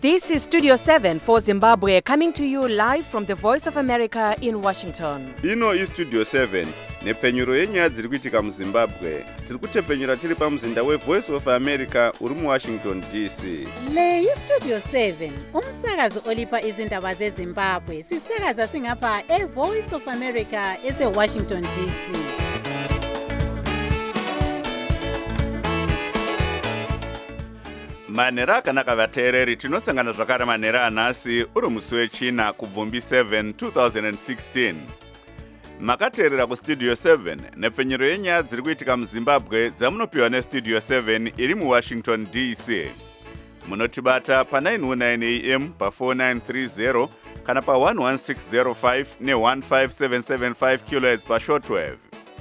This is Studio 7 for Zimbabwe, coming to you live from the Voice of America in Washington. Ino is Studio 7, nepfenyuro yenyaya dziri kuitika muZimbabwe. Tiri kutepfenyura tiri pamuzinda weVoice of America uri muWashington DC. Le iStudio 7, umsakazo olipa izindaba zeZimbabwe. Sisakaza singapha eVoice of America eseWashington DC. Manhero akanaka vateereri, tinosangana zvakare manhero anhasi uri musi wechina kubvumbi 7 2016. Makateerera kuStudio 7 nepfenyuro yenyaya dziri kuitika muZimbabwe dzamunopiwa neStudio 7 iri muWashington DC. Munotibata pa919 AM pa4930 kana pa11605 ne15775 kHz pashortwave.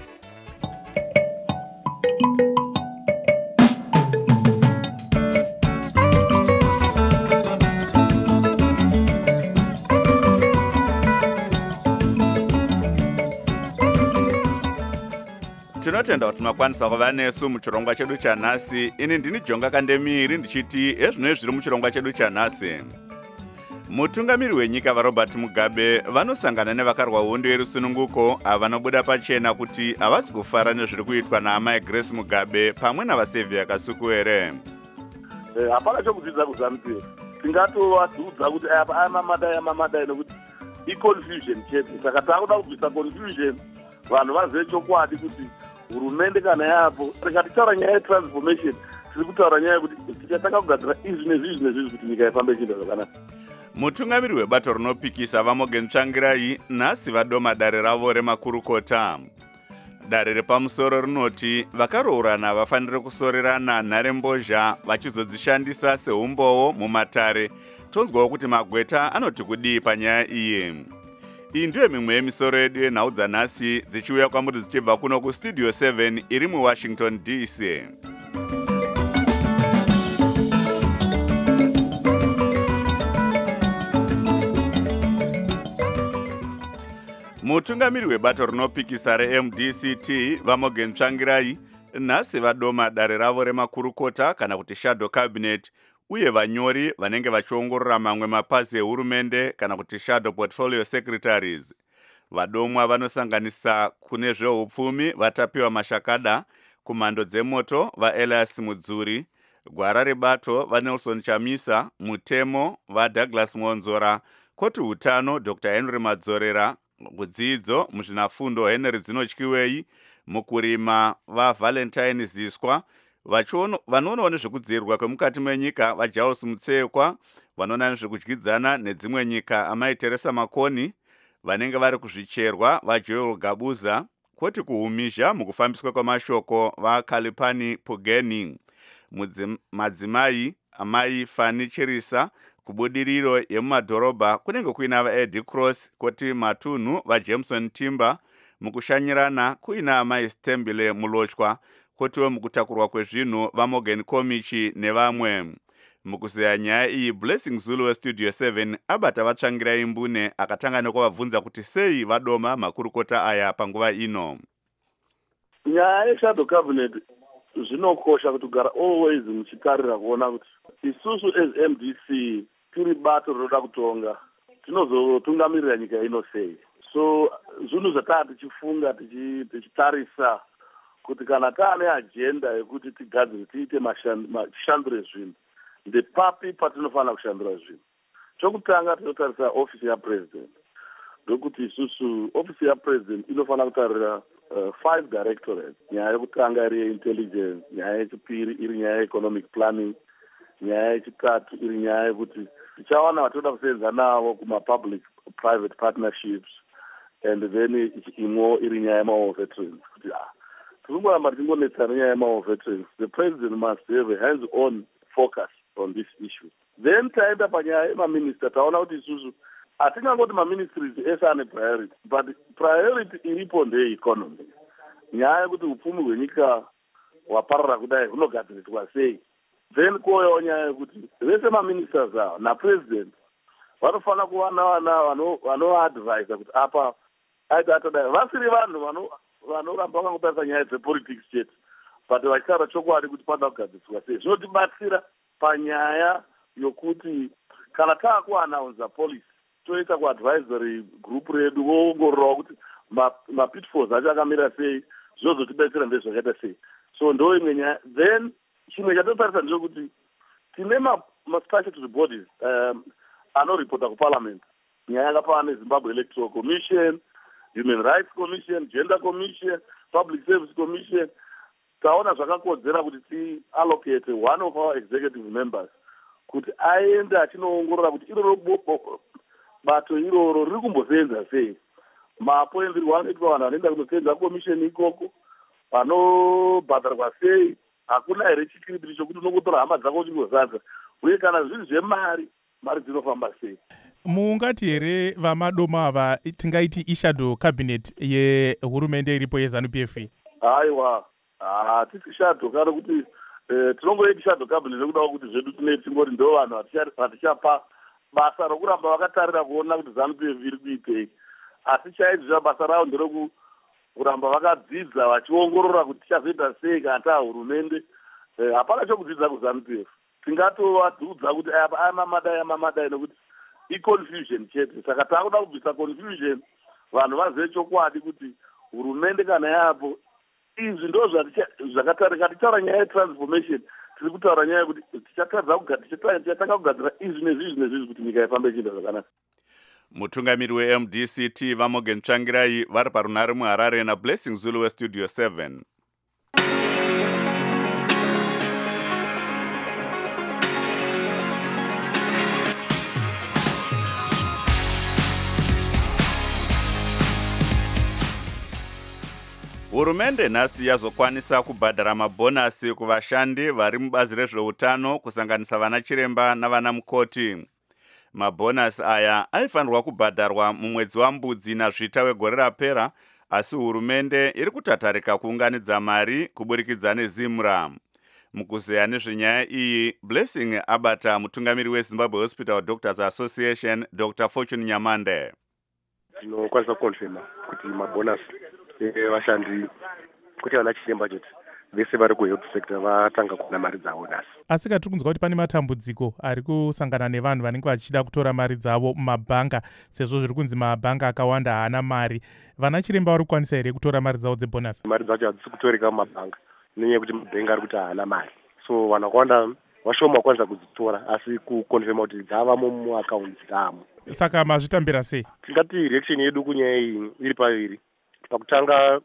Tinotenda kuti makwanisa kuva nesu muchirongwa chedu chanhasi. Ini ndini Jonga Kandemiri ndichiti ezvino zviri muchirongwa chedu chanhasi. Mutungamiri wenyika vaRobert Mugabe vanosangana nevakarwa hondo yerusununguko avanobuda pachena kuti havasi kufara nezviri kuitwa naamai Grace Mugabe pamwe navasevhi Kasuku here. Hapana chokudzidza kuZANU-PF. Tingatovadzudza kuti amamadai nokuti i-confusion chete. Saka takuda kubvisa confusion, vanhu vazive chokwadi kuti hurumende kana yapo. Tikataura nyaya yetransformation, tiri kutaura nyaya yekuti tichatanga kugadzira izvi nezvizvi kuti nyika ifambe ichiita zvakanaka. Mutungamiri webato rinopikisa vaMorgan Tsvangirai nhasi vadoma dare ravo remakurukota. Dare repamusoro rinoti vakaroorana vafanire kusorerana nharembozha vachizodzishandisa seumbowo mumatare. Tonzwawo kuti magweta anoti kudii panyaya iyi. Iyi ndiyo mimwe yemisoro yedu yenhau dzanhasi dzichiuya kwamuri dzichibva kuno kuStudio 7 iri muWashington DC. Mutungamiri webato rinopikisa reMDCT vaMorgan Tsvangirai nhasi vadoma dare ravo remakurukota kana kuti shadow cabinet, uye vanyori vanenge vachiongorora mamwe mapazi ehurumende kana kuti shadow portfolio secretaries. Vadomwa vanosanganisa kune zveupfumi vatapiwa Mashakada, kumhando dzemoto vaElias Mudzuri, gwara rebato vaNelson Chamisa, mutemo vaDouglas Mwonzora, koti utano Dr. Henry Madzorera, kudzidzo muzvinafundo Henry Dzinotyiwei, mukurima vaValentine Ziswa, vanoonawo nezvekudzirirwa kwemukati menyika vaJaules Mutsekwa, vanoona nezvekudyidzana nedzimwe nyika amai Teresa Makoni, vanenge vari kuzvicherwa vaJoel Gabuza, kwoti kuhumizha mukufambiswa kwamashoko vaKalipani Pugeni, madzimai amai Fanny Chirisa, kubudiriro yemumadhorobha kunenge kuina vaEddie Cross, kwoti matunhu vaJameson Timber, mukushanyirana kuina amai Stembile Mulochwa, kotiwo mukutakurwa kwezvinhu vaMorgan Komichi nevamwe. Mukuzeya nyaya iyi, Blessing Zulu weStudio 7 abata vaTsvangirai mbune akatanga nekuvabvunza kuti sei vadoma makurukota aya panguva ino. Nyaya yeshadow cabinet zvinokosha kuti kugara always muchitarira kuona kuti isusu as MDC tiri bato rinoda kutonga, tinozotungamirira nyika ino sei. So zvinhu zvataa tichifunga tichitarisa kuti kana taane agenda yekuti tigadzire tiite mashandire zvinhu, ndepapi patinofanira kushandira zvinhu. Chokutanga tinotarisa ofisi yapresident, ndokuti isusu ofisi yapresident inofanira kutarira 5 directorates. Nyaya yekutanga iri intelligence, nyaya yechipiri iri nyaya economic planning, nyaya yechitatu iri nyaya yekuti tichawana vatoda kusenza navo kuma-public private partnerships, and then imwe iri nyaya yema-war veterans. Kuti tirongoramba tichingonetsana nyaya yema-war veterans, the president must have a hands-on focus on this issue. Then taenda panyaya yemaminister, taona kuti isusu hatingangoti maministries ese ane priority, but priority iripo ndeyeconomy. Nyaya yekuti upfumi hwenyika hwaparara kudai hunogadziriswa sei. Then kouyawo nyaya yekuti vese maministers ava napresident vanofanira kuva vanoadvisa kuti apa aita atodai, vasiri vanhu vanoramba vakangotarisa nyaya dzepolitics chete, but vachitaura chokwadi kuti panoda kugadziriswa sei. Zvinotibatsira panyaya yokuti kana taakuanaunza police toita kuadvisory group redu voongororawo kuti mapitfalls acho akamira sei, zvozotibetsera ndezvakaita sei. So ndo imwe nyaya. Then chimwe chatotarisa ndechekuti tine ma-statutory bodies anoripota kuparliament, nyaya yakafanana neZimbabwe Electoral Commission, Human Rights Commission, Gender Commission, Public Service Commission. Taona zvakakodzera kuti tiallocate one of our executive members kuti aende achinoongorora kuti iroro bato iroro riri kumbosenza sei, mapoenderwo anoitwa vanhu vanoenda kunosenza commission ikoko, vanobhadharwa sei, hakuna here chikiripiti chokuti unongotora hama dzako uchingozadza, uye kana zviri zvemari, mari dzinofamba sei. Muungati here vamadoma ava tingaiti ishadow cabinet yehurumende iripo yeZANU-PF? Aiwa, hatisi shadow kana kuti tinongoiti shadow cabinet nekudawo kuti zvedu tingoti ndo vanhu vatichapa basa rokuramba vakatarira kuona kuti ZANU-PF iri kuitei, asi chaizvizva basa ravo nderekuramba vakadzidza vachiongorora kuti tichazoita sei kana tahurumende. Hapana chokudzidza kuZANU-PF, tingatovadudza kuti amamadai nekuti iconfusion chete. Saka takuda kubvisa confusion, vanhu vazive chokwadi kuti hurumende kana yapo izvi ndo zvakatarika. Tichitaura nyaya yetransformation, tiri kutaura nyaya yekuti tichatanga kugadzira izvi nezvizvi kuti nyika ifambe ichienda zvakanaka. Mutungamiri weMDCT Vamogen Tsvangirai vari parunhare muHarare naBlessing Zulu weStudio 7. Hurumende nhasi yazokwanisa kubhadhara mabhonasi kuvashandi vari mubazi rezveutano kusanganisa vana chiremba navana mukoti. Mabhonasi aya aifanirwa kubhadharwa mumwedzi waMbudzi naZvita wegore rapera, asi hurumende iri kutatarika kuunganidza mari kuburikidza neZimra. Mukuzeya nezvenyaya iyi, Blessing abata mutungamiri weZimbabwe Hospital Doctors Association, Dr. Fortune Nyamande. Tinokwanisa kukonfirma kuti mabhonasi vashandi kuti vana chiremba chete vese vari kuhealth sector vatanga kuona mari dzavo nhasi. Asi tiri kunzwa kuti pane matambudziko ari kusangana nevanhu vanenge vachida kutora mari dzavo mumabhanga, sezvo zviri kunzi mabhanga akawanda haana mari. Vana chiremba vari kukwanisa here kutora mari dzavo dzebhonasi? Mari dzacho hadzisi kutoreka mumabhanga nenyaya yekuti mabhenga ari kuti haana mari, so vanhu vakawanda vashoma vakwanisa kudzitora, asi kukonfirma kuti dzavamo muakaunti dzamo. Saka mazvitambira sei? Tingati reaction yedu kunyaya iyi iri paviri. Pakutanga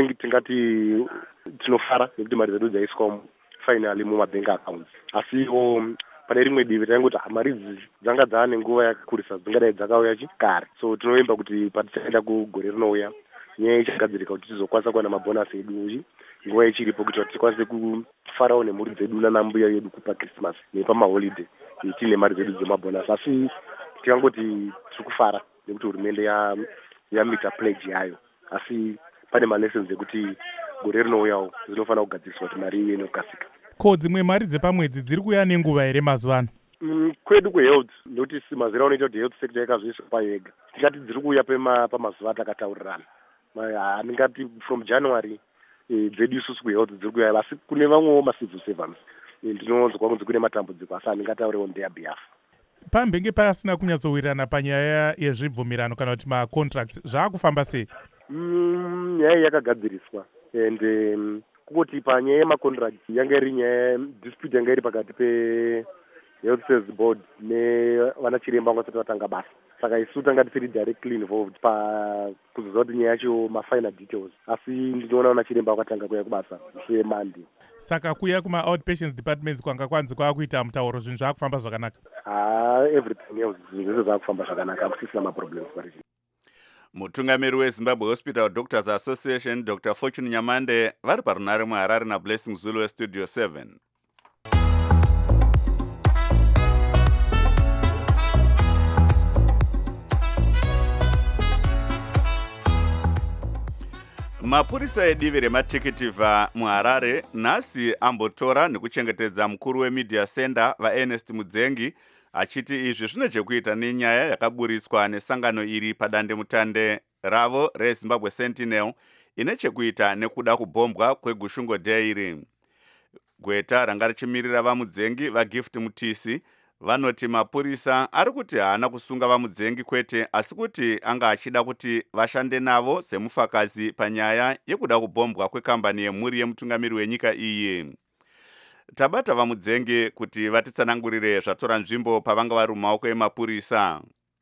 tingati tinofara nekuti mari dzedu dzaiswa finally mumabhenga accounts, asiwo pane rimwe divi taingoti mari idzi dzanga dzaane nguva yakakurisa dzingadai dzakauya kare, so tinovimba kuti patichaenda kugore rinouya nyaya ichagadzirika kuti tizokwanisa kuwana mabhonasi edu nguva ichiripo kuti tikwanise kufarawo nemhuri dzedu nanambuya yedu kupa Christmas nepamaholiday tiine mari dzedu dzemabhonasi. Asi tikangoti tiri kufara nekuti hurumende yamita pledge yayo, asi pane malessons ekuti gore rinouyawo dzinofanira kugadziriswa kuti mari iye inokasika. Ko dzimwe mari dzepamwedzi dziri kuuya nenguva here mazuva ano? Kwedu kuhealth notice mazera unoita kuti health sector yakazviisa payo yega, tingati dziri kuuya pamazuva atakataurirana. Ndingati from January dzedu isusu kuhealth dziri kuuya, asi kune vamwewo macivil servants ndinonzwa kunzi kune matambudziko, asi handingataure on their behalf. Pambenge pasina kunyatsowirirana panyaya yezvibvumirano kana kuti macontracts, zvaakufamba sei? Nyaya yakagadziriswa ende kuti panyaya yemacontract yanga iri nyaya dispute yanga iri pakati pe-Health Service Board nevana chiremba vangasati vatanga basa. Saka isu tanga tisiri directly involved pakuzoziva kuti nyaya yacho mafinal details, asi ndinoona vana chiremba vakatanga kuuya kubasa seMonday. Saka kuya kuma-outpatients departments kwanga kwanzi kwakuita mutauro zvinhu zvakufamba zvakanaka? Everything else zvinhu zvese zvakufamba zvakanaka, hakusisina maproblems parizvi. Mutungamiri weZimbabwe Hospital Doctors Association, Dr. Fortune Nyamande vari parunhare muHarare naBlessing Zulu weStudio 7. Mapurisa edivi rematekitivha muHarare nhasi ambotora nekuchengetedza mukuru wemedia center vaErnest Mudzengi, achiti izvi zvine chekuita nenyaya yakaburitswa nesangano iri padandemutande ravo reZimbabwe Sentinel ine chekuita nekuda kubhombwa kweGushungo Dairy. Gweta ranga richimirira vaMudzengi vaGift Mutisi vanoti mapurisa ari kuti haana kusunga vamudzengi kwete, asi kuti anga achida kuti vashande navo semufakazi panyaya yekuda kubhombwa kwekambani yemhuri yemutungamiri wenyika iyi. Tabata vamudzengi kuti vatitsanangurire zvatora nzvimbo pavanga vari mumaoko emapurisa.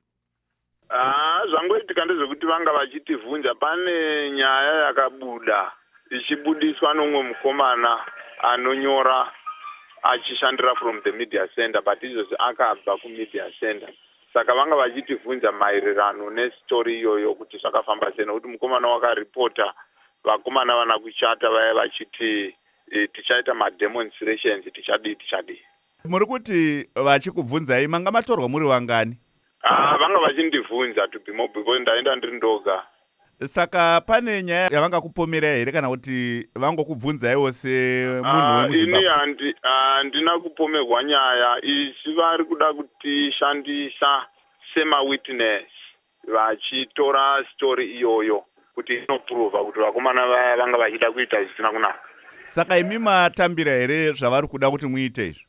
Zvangoitika ndezvekuti vanga vachitivhunza. Pane nyaya yakabuda ichibudiswa nomwe mukomana anonyora achishandira from the media center, but izvozvi akabva kumedia center. Saka vanga vachitivhunza maererano nestori iyoyo kuti zvakafamba sei, nekuti mukomana wakaripota vakomana vana kuchata vaya vachiti tichaita mademonstrations, tichadii. Muri kuti vachikubvunzai manga matorwa muri wangani? Vanga vachindivhunza to be more because ndaenda ndiri ndoga. Saka pane nyaya yavanga kupomera here kana kuti vangokubvunzaiwo semunhu wemuZimbabwe? Ini handina kupomerwa nyaya. Isi vari kuda kutishandisa sema-witness vachitora story iyoyo kuti inoprova kuti vakomana vaya vanga vachida kuita zvisina kunaka. Saka imi matambira here zvavari kuda kuti muite izvi?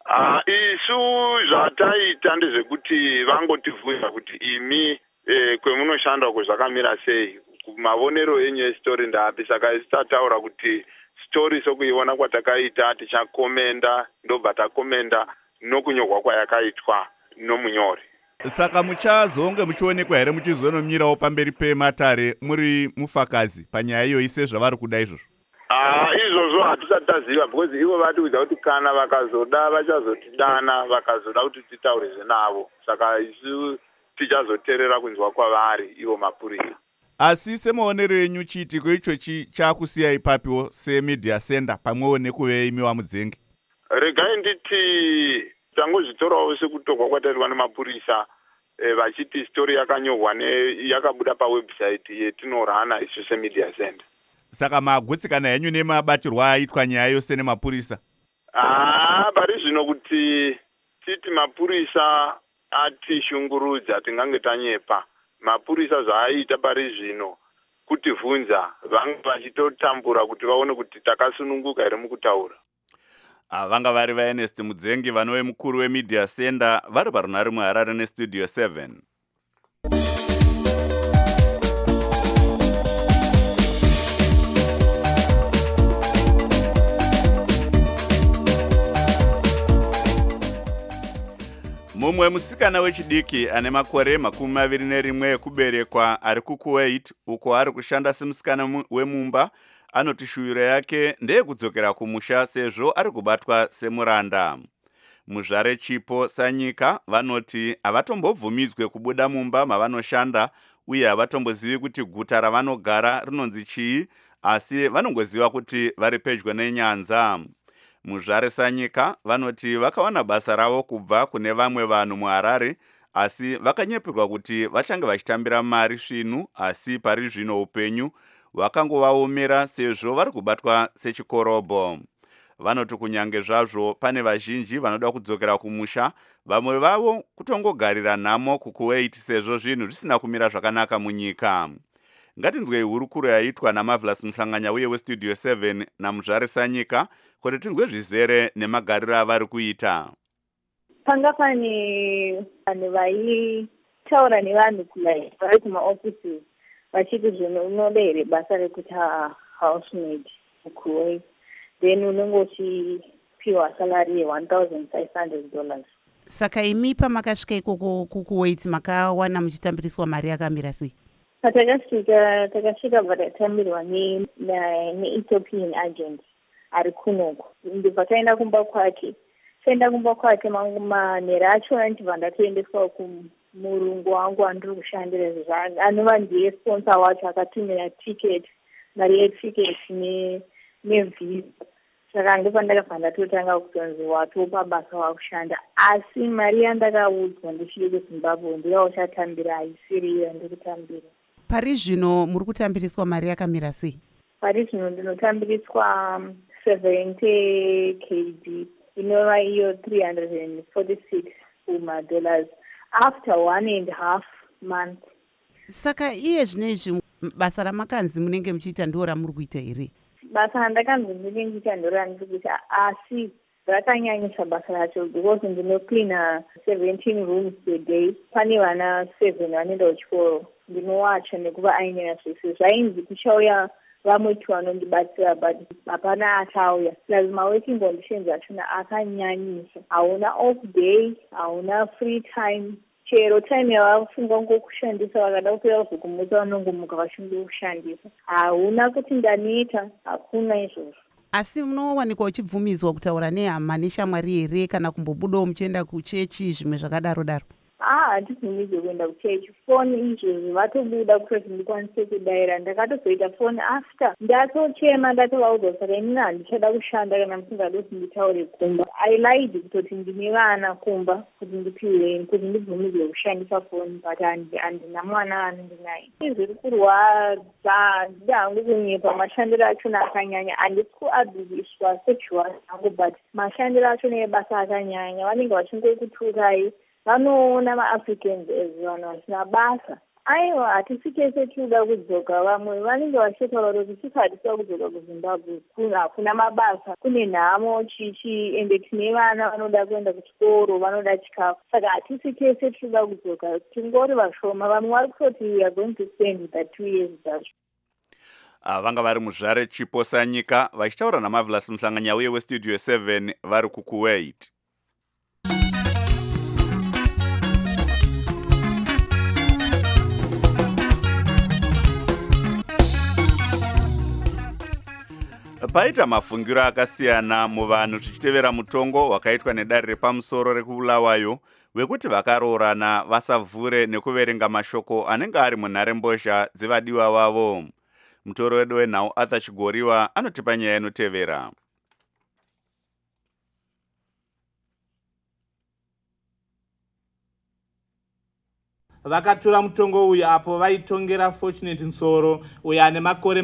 Isu zvataita ndezvekuti vangotivhunza kuti imi kwemunoshanda kwezvakamira sei, mavonero enyu estori ndapi. Saka isi tataura kuti stori sokuiona kwatakaita tichakomenda, ndobva takomenda nokunyorwa kwayakaitwa nomunyori. Saka muchazonge muchionekwa here muchizonomirawo pamberi pematare muri mufakazi panyaya iyoyi sezvavari kuda izvozvo? Izvozvo hatisati taziva, because ivo vatiudza kuti kana vakazoda vachazotidana, vakazoda kuti titaurizve navo. Saka isu tichazoteerera kunzwa kwavari ivo mapurisa. Asi semaonero enyu chiitiko ichochi chakusiyai papiwo semedia center pamwewo nekuve imi vamudzengi? Regai nditi tangozvitorawo sekutorwa kwataitwa nemapurisa vachiti story yakanyorwa yakabuda pawebsite yetinorana isu semedia center. Saka magutsikana henyu nemabatirwa aitwa nyaya yose nemapurisa? Pari zvino kuti titi mapurisa atishungurudza tingange tanyepa. Mapurisa zvaaita pari zvino kutivhunza, vanga vachitotambura kuti vaone kuti takasununguka here mukutaura. Vanga vari vaErnest Mudzengi, vanove mukuru wemedia center, vari parunhare muHarare nestudio 7. Mumwe musikana wechidiki ane makore 21 ekuberekwa ari kuKuwait, uko ari kushanda semusikana wemumba, anoti shuwiro yake ndeyekudzokera kumusha sezvo ari kubatwa semuranda. Muzvare Chipo Sanyika vanoti havatombobvumidzwe kubuda mumba mavanoshanda uye havatombozivi kuti guta ravanogara rinonzi chii, asi vanongoziva kuti vari pedyo nenyanza. Muzvare Sanyika vanoti vakawana basa ravo kubva kune vamwe vanhu muHarare, asi vakanyepirwa kuti vachange vachitambira mari svinhu, asi pari zvino upenyu hwakangovaomera sezvo vari kubatwa sechikorobho. Vanoti kunyange zvazvo pane vazhinji vanoda kudzokera kumusha, vamwe vavo kutongogarira nhamo kuKuwait sezvo zvinhu zvisina kumira zvakanaka munyika. Ngatinzwei hurukuro yaitwa naMarvelous Muhlanganya uye westudio 7 naMuzvare Sanyika kuti tinzwe zvizere nemagariro avari kuita. Panga pane vanhu vaitaura nevanhu vari kumaofisi vachiti zvino unoda here basa rekuita housemaid muKuwait, then unenge uchipiwa salary $1,500. Saka imi pamakasvika ikoko kuKuwait makawana muchitambiriswa mari yakamira sei? Takasvika bva tatambirwa ne-Ethiopian agent ari kunoko. Ndibva taenda kumba kwake. Taenda kumba kwake manheru acho ndibva ndatoendeswa kumurungu wangu andiri kushandira anova ndiye sponsor wacho, akatumira ticket, mari yeticket nevisa. Saka ndipo ndakabva ndatotanga kutonzi watopa basa wakushanda, asi mari yandakaudzwa ndichiri kuZimbabwe ndiyauchatambira haisiri iyo yandikutambira. Pari zvino muri kutambiriswa mari yakamira sei? Pari zvino ndinotambiriswa 70 kg, inova iyo $346 dollars after 1.5 months. Saka iye zvinezvi basa ramakanzi munenge muchiita ndo ramuri kuita here? Basa randakanzi ndinenge ndichiita ndo randiri kuita, asi rakanyanyisa basa racho because ndinocleana 17 rooms a day. Pane vana 7 vanoenda kuchikoro. Ndinowacha nekuva ainyanya zvese. Zvainzi kuchauya vamwe tu vanondibatsira but hapana achauya. Plus my working conditions achona akanyanyisa. Hauna off day, hauna free time. Chero time yavafunga ngokushandisa vakada kupera kuzokumutsa vanongomuka vachinde kushandisa. Hauna kuti ndaneta, hakuna izvozvo. Asi munowanikwa uchibvumidzwa kutaura nehama neshamwari here kana kumbobudawo muchienda kuchechi zvimwe zvakadaro daro? Handibvumidzwe kuenda kuchechi. Foni izvozvi vatobuda kutoti ndikwanise kudaira. Ndakatozoita foni after ndatochema ndatovaudza saka inini handichada kushanda kana musingadi kuti nditaure kumba. I lied kutoti ndine vana kumba kuti ndipiwe kuti ndibvumidzwe kushandisa foni but handina mwana anondinaye. Zviri kurwadza ndida hangu kunyepa mashandiro achona akanyanya. Handisi kuabhuziswa sexual hangu but mashandiro achona ebasa akanyanya. Vanenge vachingokuturai. Vanoona ma-Africans as vanhu vasina basa. Aiwa, hatisi tese tinoda kudzoka. Vamwe vanenge vachitaura kuti sisi hatisa kudzoka kuZimbabwe. Hakuna mabasa. Kune nhamo chichi ende tine vana vanoda kuenda kuchikoro, vanoda chikafu. Saka hatisi tese tinoda kudzoka. Tingori vashoma. Vamwe vari kutoti we are going to spend the 2 years zvacho. Vanga vari muzvare Chiposa nyika vachitaura naMarvelous Muhlanganya uye weStudio 7 vari kuKuwait. Paita mafungiro akasiyana muvanhu zvichitevera mutongo wakaitwa nedare repamusoro rekubulawayo wekuti vakaroorana vasavhure nekuverenga mashoko anenge ari munharembozha dzevadiwa vavo. Mutoro wedu wenhau Arthur Chigoriwa anotipa nyaya inotevera. Vakatura mutongo uyu apo vaitongera Fortunate Nsoro uyo ane makore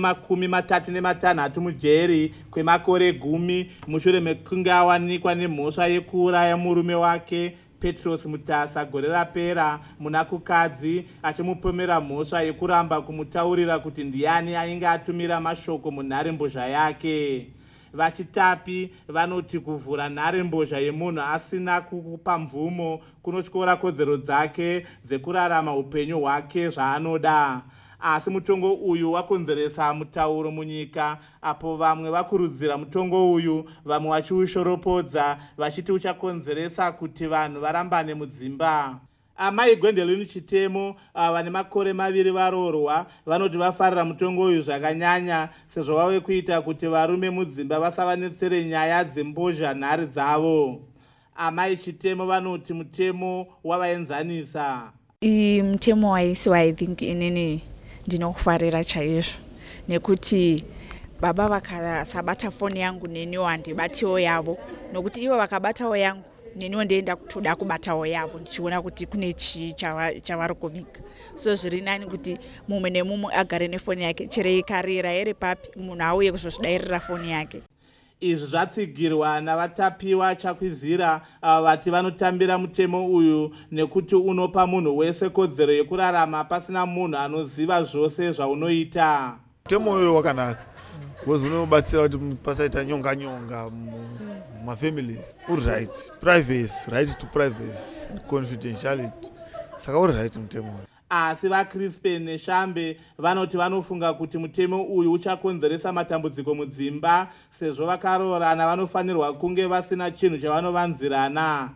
36 mujeri kwemakore 10 mushure mekunge awanikwa nemhosva yekuuraya murume wake Petros Mutasa gore rapera muna kukadzi achimupomera mhosva yekuramba kumutaurira kuti ndiani ainge atumira mashoko munharembozha yake. Vachitapi vanoti kuvhura nharembozha yemunhu asina kukupa mvumo kunotyora kodzero dzake dzekurarama upenyu hwake zvaanoda. Asi mutongo uyu wakonzeresa mutauro munyika apo vamwe vakurudzira mutongo uyu vamwe vachiushoropodza vachiti uchakonzeresa kuti vanhu varambane mudzimba. Amai Gwendoline Chitemo vane makore 2 varoorwa vanoti vafarira mutongo uyu zvakanyanya sezvo vave kuita kuti varume mudzimba vasavanetsere nyaya dzembozha nhare dzavo. Amai Chitemo vanoti mutemo wavaenzanisa. Mutemo waisiwa I think inini ndinokufarira chaizvo nekuti baba vakasabata foni yangu neniwo handibatiwo yavo nokuti ivo vakabatawo yangu neniwo ndienda kutoda kubatawo yavo ndichiona kuti kune chii chavari kuvika. So zviri nani kuti mumwe nemumwe agare nefoni yake chero ikarira iri papi munhu auye kuzozvidairira foni yake. Izvi zvatsigirwa navatapiwa chakwizira vati vanotambira mutemo uyu nekuti unopa munhu wese kodzero yekurarama pasina munhu anoziva zvose zvaunoita. Mutemo uyu wakanaka because unobatsira kuti pasaita nyonga mafamilies. Uri right, privacy, right to privacy, confidentiality. Saka uri right mutemo uyu. Asi vaCrispen neShambe vanoti vanofunga kuti mutemo uyu uchakonzeresa matambudziko mudzimba sezvo vakaroorana vanofanirwa kunge vasina chinhu chavanovanzirana.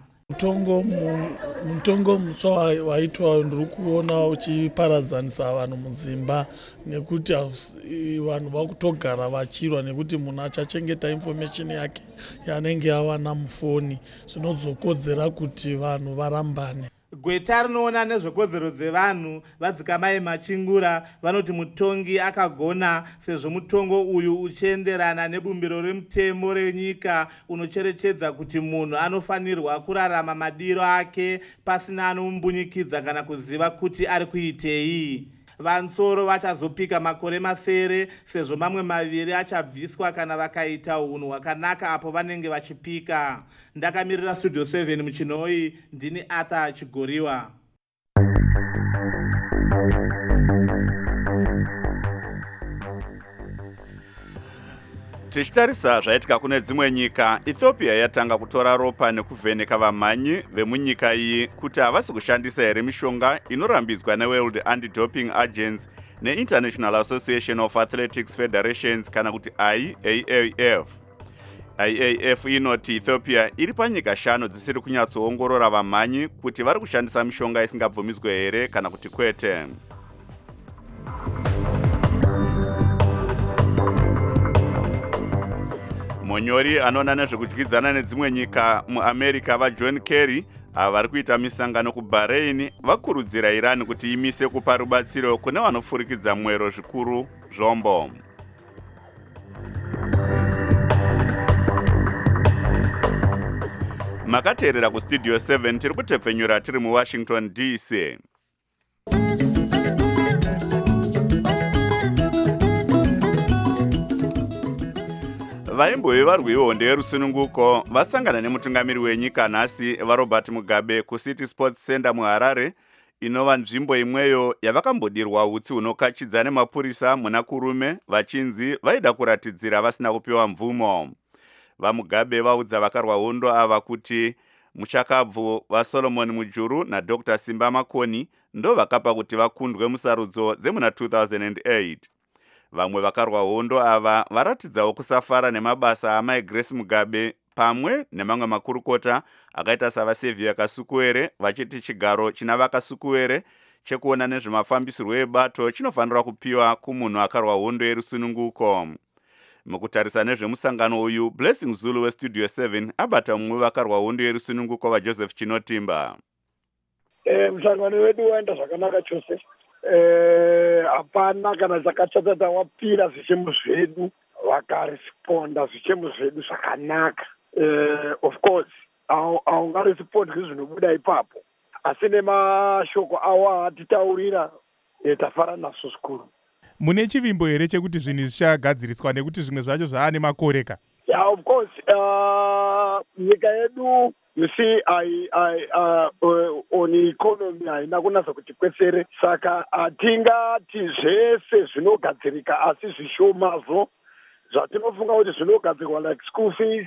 Mutongo mutsva waitwa ndiri kuona uchiparadzanisa vanhu mudzimba nekuti vanhu vakutogara vachirwa nekuti munhu achachengeta information yake yanenge awana mufoni zvinozokodzera kuti vanhu varambane. Gweta rinoona nezvekodzero dzevanhu vadzikamai Machingura vanoti mutongi akagona sezvo mutongo uyu uchienderana nebumbiro remutemo renyika unocherechedza kuti munhu anofanirwa kurarama madiro ake pasina anomumbunyikidzwa kana kuziva kuti ari kuitei. Vansoro vachazopika makore 9 sezvo mamwe 2 achabviswa kana vakaita unhu hwakanaka apo vanenge vachipika. Ndakamirira Studio 7 muchinoi ndini Arthur Chigoriwa. Tichitarisa zvaitika kune dzimwe nyika, Ethiopia yatanga kutora ropa nekuvheneka vamhanyi vemunyika iyi kuti havasi kushandisa here mishonga inorambidzwa neWorld Anti-Doping Agency neInternational Association of Athletics Federations kana kuti IAAF. IAAF inoti Ethiopia iri panyika 5 dzisiri kunyatsoongorora vamhanyi kuti vari kushandisa mishonga isingabvumidzwe here kana kuti kwete. Monyori anoona nezvekudyidzana nedzimwe nyika muAmerica vaJohn Kerry vari kuita misangano kuBahrain vakurudzira Iran kuti imise kupa rubatsiro kune vanofurikidza mwero zvikuru zvombo. Makateerera kustudio 7 tiri kutepfenyura tiri muWashington DC. Vaimbovi varwi hondo yerusununguko vasangana nemutungamiri wenyika nhasi vaRobert Mugabe kuCity Sports Center muHarare, inova nzvimbo imweyo yavakambodirwa utsi hunokachidza nemapurisa muna kurume vachinzi vaida kuratidzira vasina kupiwa mvumo. VaMugabe vaudza vakarwa hondo ava kuti muchakabvu vaSolomon Mujuru naDr. Simba Makoni ndo vakapa kuti vakundwe musarudzo dzemuna 2008. Vamwe vakarwa hondo ava varatidzawo kusafara nemabasa amai Grace Mugabe pamwe nemamwe makurukota akaita savaSevia Kasukuwere vachiti chigaro china vaKasukuwere chekuona nezvemafambisirwo ebato chinofanira kupiwa kumunhu akarwa hondo yerusununguko. Mukutarisa nezvemusangano uyu, Blessing Zulu weStudio 7 abata mumwe vakarwa hondo yerusununguko vaJoseph Chinotimba. Musangano wedu waenda zvakanaka chose. Hapana kana chakachata wapira zvichemo zvedu vakaresponda zvichemo zvedu zvakanaka. Of course haungarespondi zvinobuda ipapo, asi nemashoko awo atitaurira tafara naso zvikuru. Mune chivimbo here chekuti zvinhu zvichagadziriswa nekuti zvimwe zvacho zvaane makoreka? Yeah, of course. Nyika yedu, you see, on economy haina kunasa kuti kwesere, saka hatingati zvese zvinogadzirika asi zvishomazvo zvatinofunga kuti zvinogadzirwa like school fees,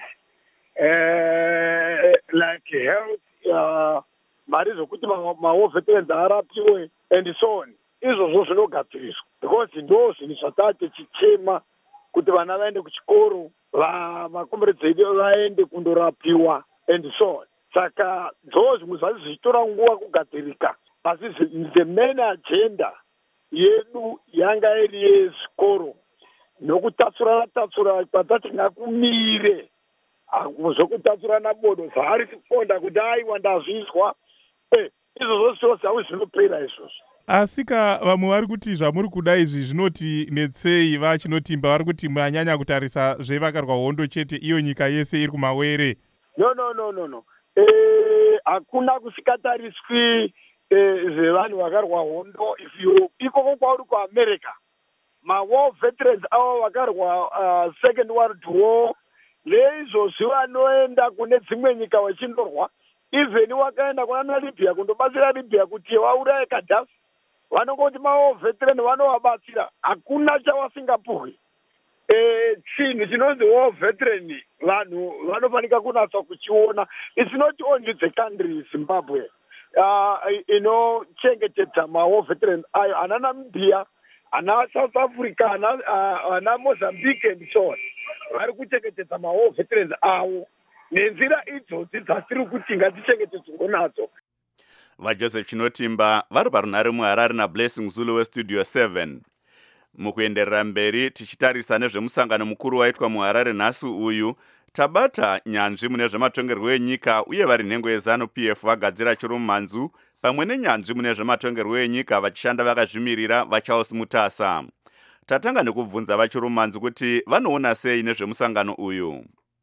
like health, mari zokuti ma-war veterans arapiwe and so on. Izvozvo zvinogadziriswa because ndo zvinhu zvatati chichema kuti vana vaende kuchikoro, vakomberedzi vedu vaende kundorapiwa and so on. Saka ndo zvimwe zvacho zvichitora nguva kugadzirika, asi the main agenda yedu yanga iri yezvikoro nokutatsurana patati ngakumire zvokutatsurana bodo zvaari kuponda kuti aiwa ndazvizwa izvozvo zvose hawo zvinopera izvozvo. Asika vamwe vari kuti zvamuri kuda izvi zvinoti netsei vaChinotimba vari kuti manyanya kutarisa zvevakarwa hondo chete, iyo nyika yese iri kumawere? No. Hakuna kusikatariswi zvevanhu vakarwa hondo. Ikoko kwauri kuAmerica, ma-war veterans avo vakarwa Second World War, neizvozvi vanoenda kune dzimwe nyika vachindorwa. Even wakaenda kuna Libya kundobatsira Libya kuti vauraye Gaddafi, vanongoti ma-war veteran vanovabatsira, hakuna chavasingapuhwi. Chinhu chinonzi war veteran vanhu vanofanika kunatsa kuchiona. It's not only the country Zimbabwe inochengetedza ma-war veterans ayo, ana Namibia, ana South Africa, ana Mozambique and so on, vari kuchengetedza ma-war veterans avo. Nenzira idzodzi dzatiri kuti ngadzichengetedzwe nadzo. VaJoseph Chinotimba vari parunhare muHarare naBlessing Zulu weStudio 7. Mukuenderera mberi tichitarisa nezvemusangano mukuru waitwa muHarare nhasi uyu, tabata nyanzvi mune zvematongerwo enyika uye vari nhengo yeZANU-PF vagadzira chirumhanzu, pamwe nenyanzvi mune zvematongerwo enyika vachishanda vakazvimirira vaCharles Mutasa. Tatanga nekubvunza vachirumhanzu kuti vanoona sei nezvemusangano uyu.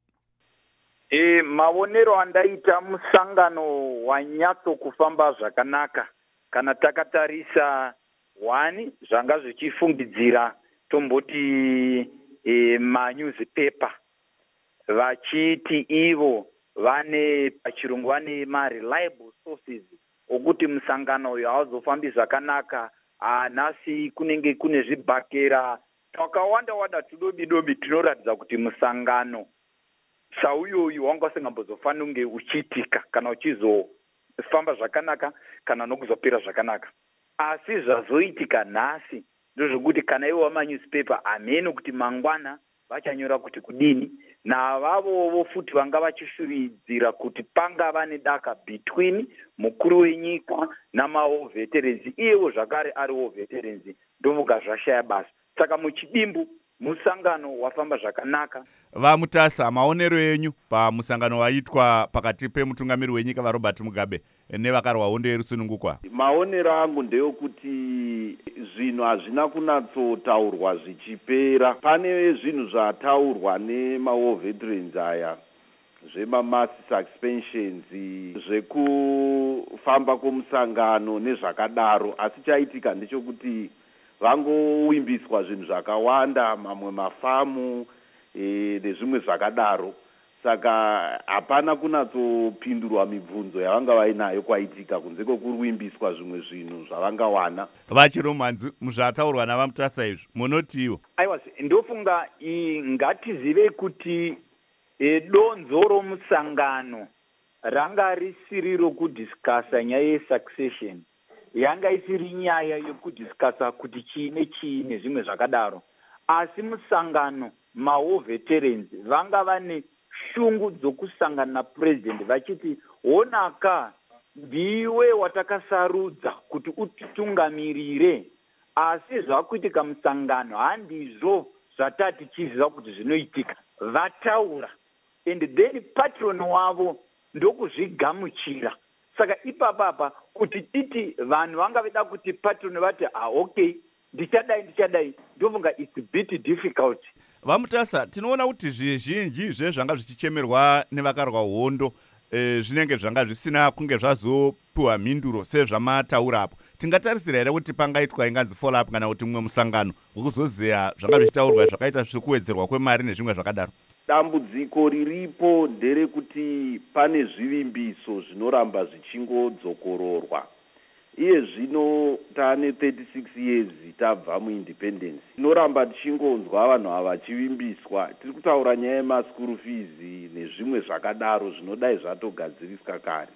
Maonero andaita musangano wanyatso kufamba zvakanaka kana takatarisa wani zvanga zvichifungidzira tomboti manewspaper vachiti ivo vane pachirungu vane ma-reliable sources okuti musangano uyu hauzofambi zvakanaka. Nhasi kunenge kune zvibhakera twakawanda tudobi tinoratidza kuti musangano sauyoyu wanga usingambozofanira kunge uchiitika kana uchizofamba zvakanaka kana nokuzopera zvakanaka. Asi zvazoitika nhasi ndozvokuti kana ivo vamanyusipepa hameno kuti mangwana vachanyora kuti kudini, navavovo futi vanga vachishuridzira kuti pangava nedaka between mukuru wenyika namawo veterans, iyevo zvakare ariwo veterans, ndovoga zvashaya basa. Saka muchidimbu musangano wafamba zvakanaka. Vamutasa, maonero enyu pamusangano waitwa pakati pemutungamiri wenyika vaRobert Mugabe nevakarwa hondo yerusunungukwa? Maonero angu ndeyokuti zvinhu hazvina kunatsotaurwa zvichipera. Pane zvinhu zvataurwa nemawo veterans aya zvemamass suspensions, zvekufamba kwomusangano nezvakadaro, asi chaitika ndechokuti vangowimbiswa zvinhu zvakawanda, mamwe mafamu nezvimwe zvakadaro. Saka hapana kunatsopindurwa mibvunzo yavanga vainayo kwaitika kunze kwokuwimbiswa zvimwe zvinhu zvavangawana. Vachiromanzi, muzvataurwa navamutasa izvo munotiwo? Aiwa, ndofunga ngatizive kuti donzo romusangano ranga risiri rokudhiskasa nyaya yesuccession, yanga isiri nyaya yokudhiskasa kuti chii nechii nezvimwe zvakadaro, asi musangano mawo veterans vanga vane shungu dzokusangana napresident vachiti honaka ndiwe watakasarudza kuti utitungamirire, asi zvakuitika musangano handizvo zvatati tichiziva kuti zvinoitika. Vataura and then patron wavo ndokuzvigamuchira. Saka ipapapa kuti titi vanhu vanga veda kuti patron vati okay ndichadai, ndofunga it's a bit difficult. Vamutasa, tinoona kuti zvizhinji zvezvanga zvichichemerwa nevakarwa hondo zvinenge zvanga zvisina kunge zvazopiwa mhinduro sezvamataura apo. Tingatarisira here kuti pangaitwa inganzi follow up kana kuti mumwe musangano wekuzozeya zvanga zvichitaurwa zvakaita zvekuwedzerwa kwemari nezvimwe zvakadaro? Dambudziko riripo nderekuti pane zvivimbiso zvinoramba zvichingodzokororwa. Iye zvino taane 36 years tabva muindependence, tinoramba tichingonzwa vanhu ava vachivimbiswa. Tiri kutaura nyaya yemaschool fees nezvimwe zvakadaro zvinodai zvatogadziriswa kare.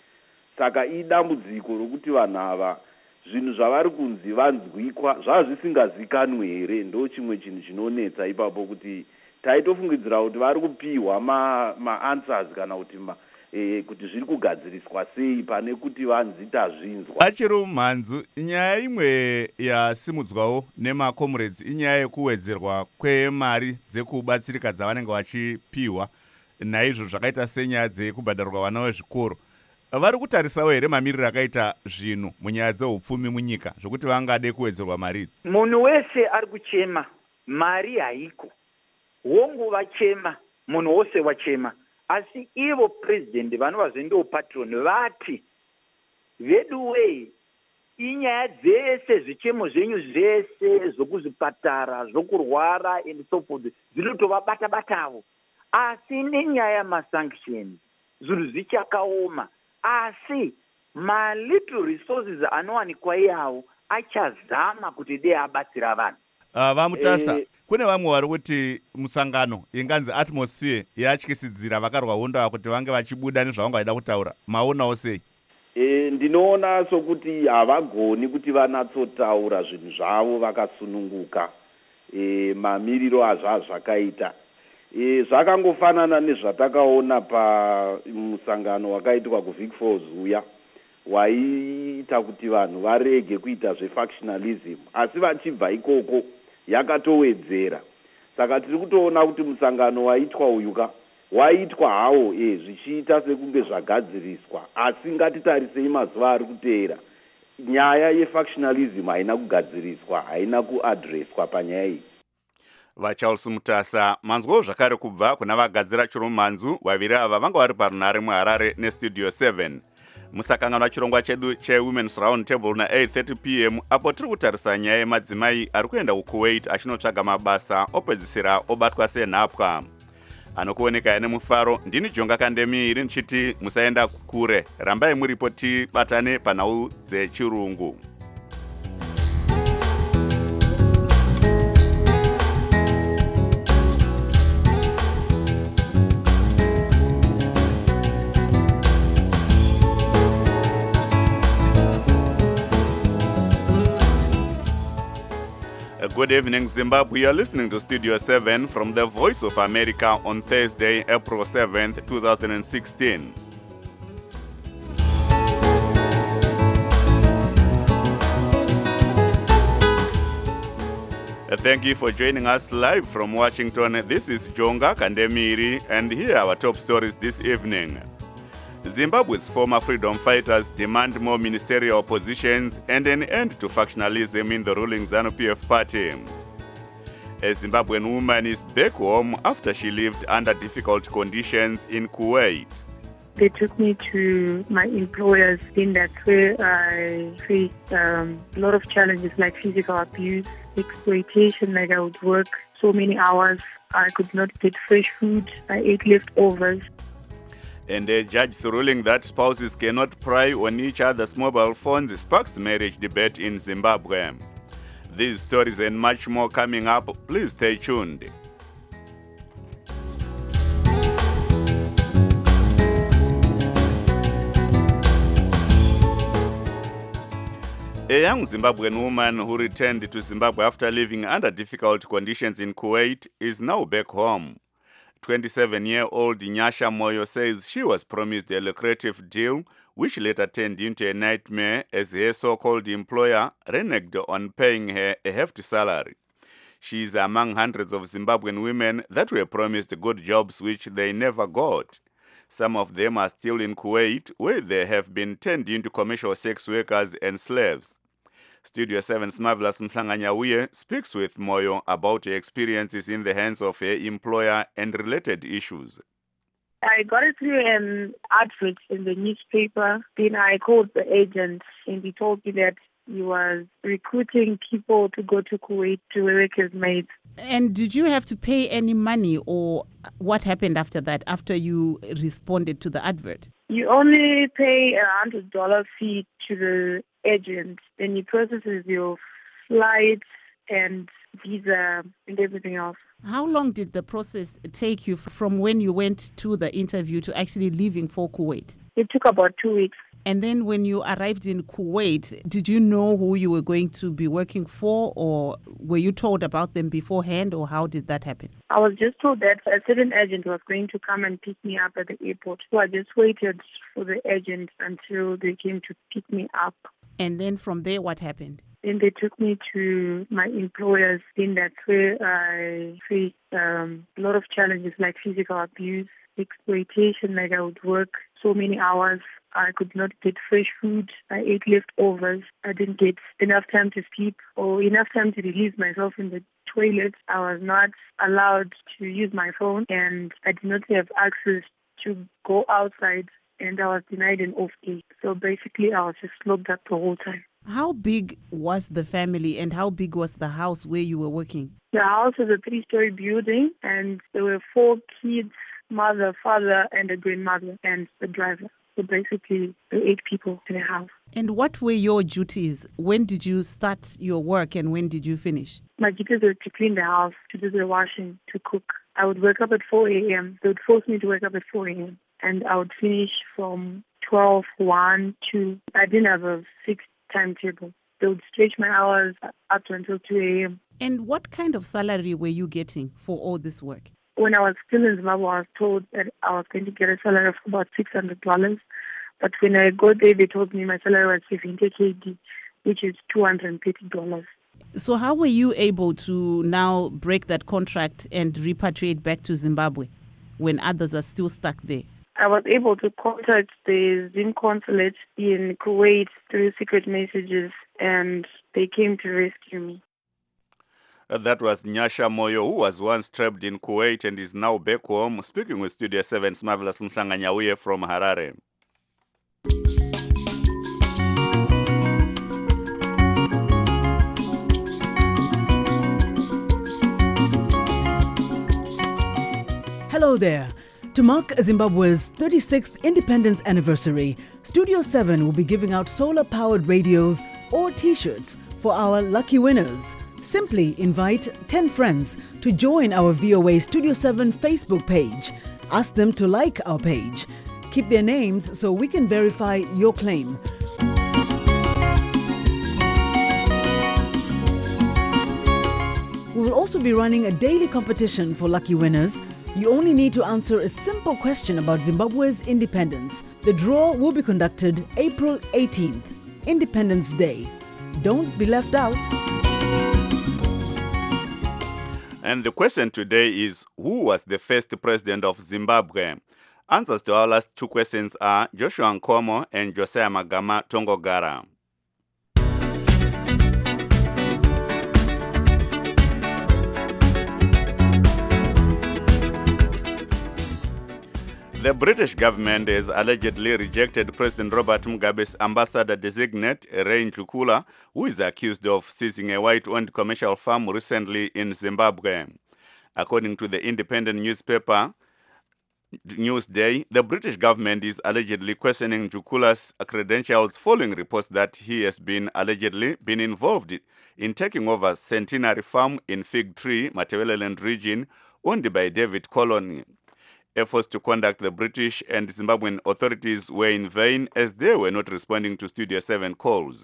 Saka idambudziko rokuti vanhu ava zvinhu zvavari kunzi vanzwikwa zvazvisingazikanwi here, ndo chimwe chinhu chinonetsa ipapo, kuti taitofungidzira kuti vari kupiwa maanswers kana kuti kuti zviri kugadziriswa sei pane kuti vanzi tazvinzwa. Achiri mhanzu, nyaya imwe yasimudzwawo nemakomrades inyaya yekuwedzerwa kwemari dzekubatsirika dzavanenge vachipiwa, naizvo zvakaita senyaya dzekubhadharwa vana vezvikoro. Vari kutarisawo here mamiriro akaita zvinhu munyaya dzeupfumi munyika zvokuti vangade kuwedzerwa mari idzi? Munhu wese ari kuchema, mari haiko. Wongu vachema, munhu wose wachema. Asi ivo president vanova zvendo patron vati vedu wei inyaya dzese zvichemo zvenyu zvese zvokuzvipatara zvokurwara and so forth zvinotovabata-batavo, asi nenyaya yamasanctions zvinhu zvichakaoma, asi malittle resources anowanikwa iyawo achazama kuti dei abatsira vanhu. Vamutasa, kune vamwe vari kuti musangano inganzi atmosphere yatyisidzira vakarwa hondo ava kuti vange vachibuda nezvavanga vaida kutaura. Maonawo sei? Ndinoona sokuti havagoni kuti vanatsotaura zvinhu zvavo vakasununguka. Mamiriro azvazvakaita zvakangofanana nezvatakaona pamusangano wakaitwa kuVic Falls uya, waiita kuti vanhu varege kuita zvefactionalism, asi vachibva ikoko yakatowedzera. Saka tiri kutoona kuti musangano waitwa uyuka waitwa hawo zvichiita sekunge zvagadziriswa, asi ngatitarisei mazuva ari kuteera. Nyaya yefactionalism haina kugadziriswa, haina kuadreswa panyaya iyi. VaCharles Mutasa, manzwawo zvakare kubva kuna vagadzira chiromanzu vaviri ava vanga vari parunare muHarare nestudio 7. Musakangano wachirongwa chedu chewomen's round table na8:30 p.m. apo tiri kutarisa nyaya yemadzimai ari kuenda kuKuwait achinotsvaga mabasa opedzisira obatwa senhapwa. Anokuoneka nemufaro, ndini Jonga Kandemiri ndichiti musaenda kure, rambai muripo tibatane panhau dzechirungu. Good evening, Zimbabwe. You're listening to Studio 7 from the Voice of America on Thursday, April 7th, 2016. Thank you for joining us live from Washington. This is Jonga Kandemiri, and here are our top stories this evening. Zimbabwe's former freedom fighters demand more ministerial positions and an end to factionalism in the ruling ZANU-PF party. A Zimbabwean woman is back home after she lived under difficult conditions in Kuwait. They took me to my employers in that way. I faced a lot of challenges like physical abuse, exploitation, like I would work so many hours. I could not get fresh food. I ate leftovers. And a judge's ruling that spouses cannot pry on each other's mobile phones sparks marriage debate in Zimbabwe. These stories and much more coming up. Please stay tuned. A young Zimbabwean woman who returned to Zimbabwe after living under difficult conditions in Kuwait is now back home. 27-year-old Nyasha Moyo says she was promised a lucrative deal, which later turned into a nightmare as her so-called employer reneged on paying her a hefty salary. She is among hundreds of Zimbabwean women that were promised good jobs which they never got. Some of them are still in Kuwait, where they have been turned into commercial sex workers and slaves. Studio 7's Marvelous Mhlanganyahuye speaks with Moyo about her experiences in the hands of her employer and related issues. I got it through an advert in the newspaper. Then I called the agent and he told me that he was recruiting people to go to Kuwait to work as maids. And did you have to pay any money, or what happened after that, after you responded to the advert? You only pay $100 fee to the agent. Then he processes your flights and visa and everything else. How long did the process take you from when you went to the interview to actually leaving for Kuwait? It took about 2 weeks. And then when you arrived in Kuwait, did you know who you were going to be working for, or were you told about them beforehand, or how did that happen? I was just told that a certain agent was going to come and pick me up at the airport. So I just waited for the agent until they came to pick me up. And then from there, what happened? Then they took me to my employers. In that way, I faced a lot of challenges like physical abuse, exploitation, like I would work so many hours. I could not get fresh food. I ate leftovers. I didn't get enough time to sleep or enough time to release myself in the toilet. I was not allowed to use my phone, and I did not have access to go outside, and I was denied an off day. So basically, I was just locked up the whole time. How big was the family, and how big was the house where you were working? The house was a 3-story building, and there were 4 kids, mother, father, and a grandmother, and the driver. So basically, there were 8 people in the house. And what were your duties? When did you start your work and when did you finish? My duties were to clean the house, to do the washing, to cook. I would wake up at 4 a.m. They would force me to wake up at 4 a.m. And I would finish from 12, 1, 2. I didn't have a fixed timetable. They would stretch my hours up until 2 a.m. And what kind of salary were you getting for all this work? When I was still in Zimbabwe, I was told that I was going to get a salary of about $600. But when I got there, they told me my salary was 70 KD, which is $230. So how were you able to now break that contract and repatriate back to Zimbabwe when others are still stuck there? I was able to contact the Zim consulate in Kuwait through secret messages, and they came to rescue me. That was Nyasha Moyo, who was once trapped in Kuwait and is now back home, speaking with Studio 7's Marvelous Mhlanganyahuye from Harare. Hello there. To mark Zimbabwe's 36th independence anniversary, Studio 7 will be giving out solar-powered radios or T-shirts for our lucky winners. Simply invite 10 friends to join our VOA Studio 7 Facebook page. Ask them to like our page. Keep their names so we can verify your claim. We will also be running a daily competition for lucky winners. You only need to answer a simple question about Zimbabwe's independence. The draw will be conducted April 18th, Independence Day. Don't be left out. And the question today is, who was the first president of Zimbabwe? Answers to our last two questions are Joshua Nkomo and Josiah Magama Tongogara. The British government has allegedly rejected President Robert Mugabe's ambassador-designate, Ray Ntlukula, who is accused of seizing a white-owned commercial farm recently in Zimbabwe. According to the independent newspaper Newsday, the British government is allegedly questioning Ntlukula's credentials following reports that he has allegedly been involved in taking over Centenary Farm in Fig Tree, Matabeleland region, owned by David Colony. Efforts to contact the British and Zimbabwean authorities were in vain as they were not responding to Studio 7 calls.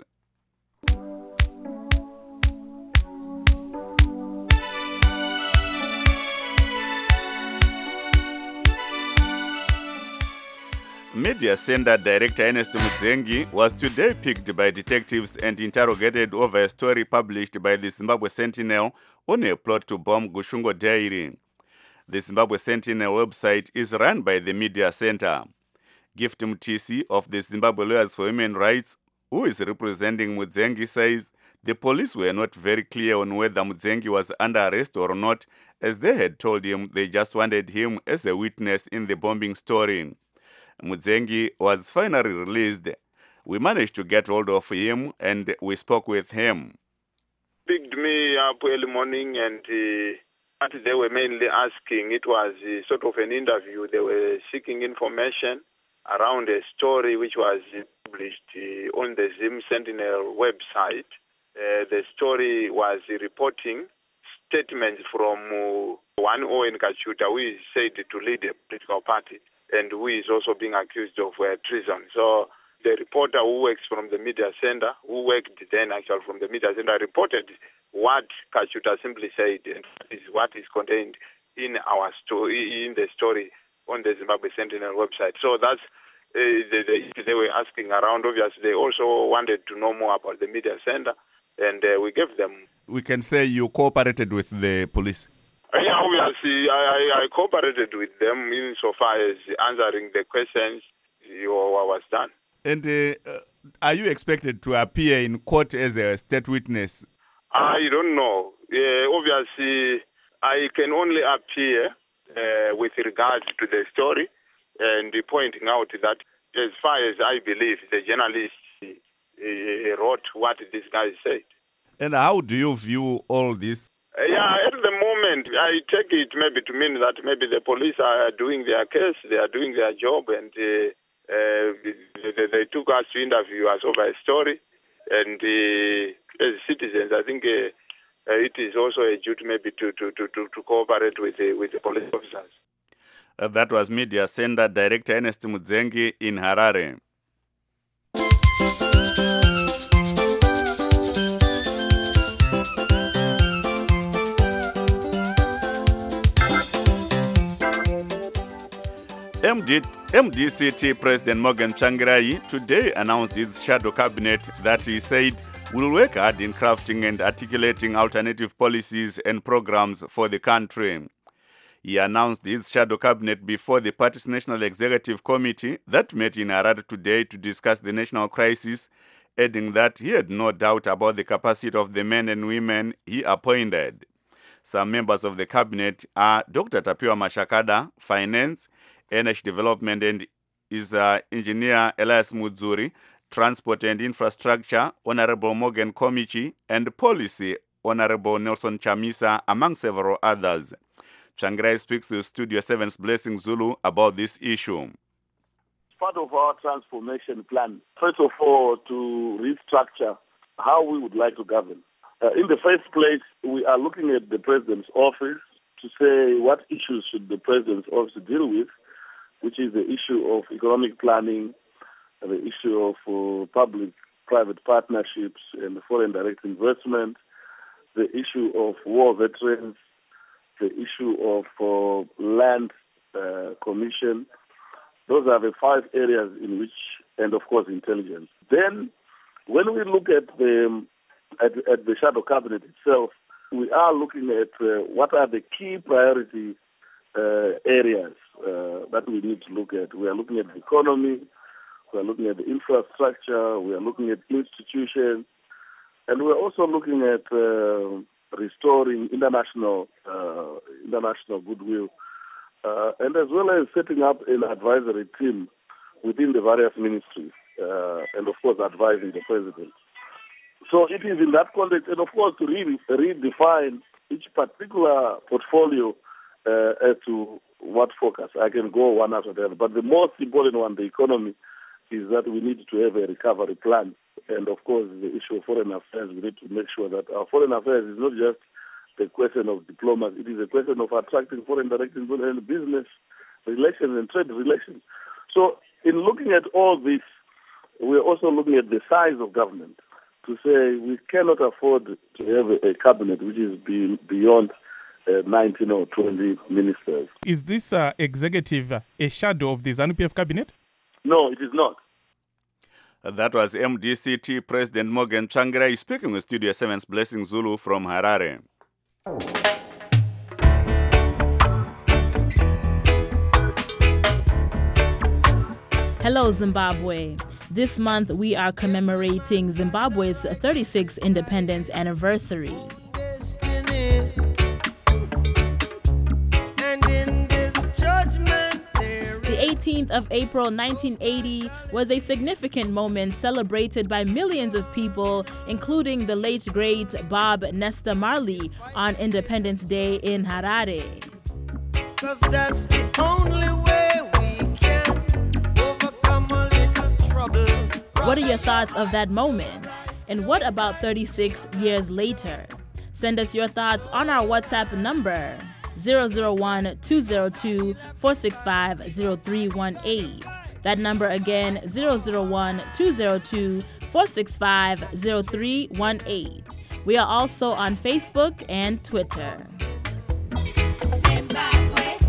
Media Center Director Ernest Mudzengi was today picked by detectives and interrogated over a story published by the Zimbabwe Sentinel on a plot to bomb Gushungo Dairy. The Zimbabwe Sentinel website is run by the Media Center. Gift Mtisi of the Zimbabwe Lawyers for Human Rights, who is representing Mudzengi, says the police were not very clear on whether Mudzengi was under arrest or not, as they had told him they just wanted him as a witness in the bombing story. Mudzengi was finally released. We managed to get hold of him and we spoke with him. Picked me up early morning and what they were mainly asking, it was sort of an interview. They were seeking information around a story which was published on the Zim Sentinel website. The story was reporting statements from one Owen Kachuta, who is said to lead a political party and who is also being accused of treason. So the reporter who works from the Media Center, who worked then actually from the Media Center, reported what Kachuta simply said and what is contained in our story, in the story on the Zimbabwe Sentinel website. So that's they were asking around. Obviously, they also wanted to know more about the Media Center, and we gave them. We can say you cooperated with the police. Yeah, obviously, I cooperated with them insofar as answering the questions what was done. And are you expected to appear in court as a state witness? I don't know. Obviously, I can only appear with regards to the story and pointing out that as far as I believe, the journalist wrote what this guy said. And how do you view all this? At the moment, I take it maybe to mean that maybe the police are doing their case, they are doing their job, and they took us to interview us over a story. And as citizens, I think it is also a duty maybe to cooperate with the police officers. That was Media Center Director Ernest Mudzengi in Harare. MDCT President Morgan Tsvangirai today announced his shadow cabinet that he said will work hard in crafting and articulating alternative policies and programs for the country. He announced his shadow cabinet before the party's National Executive Committee that met in Harare today to discuss the national crisis, adding that he had no doubt about the capacity of the men and women he appointed. Some members of the cabinet are Dr. Tapiwa Mashakada, Finance, Energy Development and is Engineer Elias Mudzuri, Transport and Infrastructure, Honorable Morgan Komichi, and Policy, Honorable Nelson Chamisa, among several others. Tsvangirai speaks to Studio 7's Blessing Zulu about this issue. Part of our transformation plan, first of all, to restructure how we would like to govern. In the first place, we are looking at the President's office to say what issues should the President's office deal with, which is the issue of economic planning, the issue of public-private partnerships and foreign direct investment, the issue of war veterans, the issue of land commission. Those are the 5 areas in which, and of course, intelligence. Then, when we look at the shadow cabinet itself, we are looking at what are the key priority areas that we need to look at. We are looking at the economy, we are looking at the infrastructure, we are looking at institutions, and we are also looking at restoring international goodwill, and as well as setting up an advisory team within the various ministries, and of course advising the president. So it is in that context, and of course to redefine each particular portfolio as to what focus. I can go one after the other, but the most important one, the economy, is that we need to have a recovery plan. And of course, the issue of foreign affairs, we need to make sure that our foreign affairs is not just the question of diplomacy, it is a question of attracting foreign direct investment and business relations and trade relations. So in looking at all this, we're also looking at the size of government to say we cannot afford to have a cabinet which is beyond 19 or 20 ministers. Is this executive a shadow of the ZANU-PF cabinet? No, it is not. That was MDCT President Morgan Tsvangirai speaking with Studio 7's Blessing Zulu from Harare. Hello, Zimbabwe. This month, we are commemorating Zimbabwe's 36th independence anniversary. The 18th of April 1980 was a significant moment celebrated by millions of people, including the late great Bob Nesta Marley, on Independence Day in Harare. 'Cause that's the only way we can overcome a little trouble. What are your thoughts of that moment? And what about 36 years later? Send us your thoughts on our WhatsApp number 001-202-465-0318. That number again, 001-202-465-0318. We are also on Facebook and Twitter. Zimbabwe.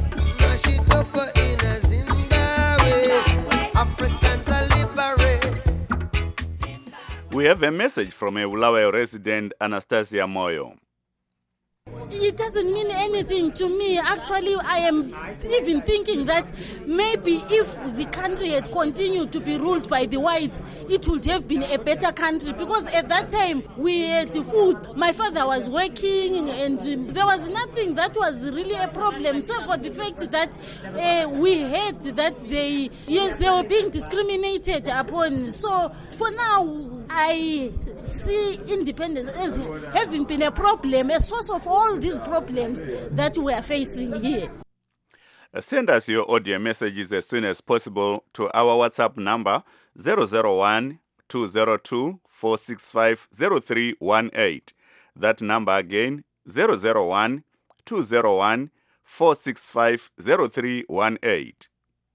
We have a message from a Bulawayo resident, Anastasia Moyo. It doesn't mean anything to me. Actually, I am even thinking that maybe if the country had continued to be ruled by the whites, it would have been a better country, because at that time we had food. My father was working and there was nothing that was really a problem, except for the fact that we heard that they were being discriminated upon. So for now, I see independence as having been a problem, a source of all these problems that we are facing here. Send us your audio messages as soon as possible to our WhatsApp number 001-202-465-0318. That number again, 001-202-465-0318.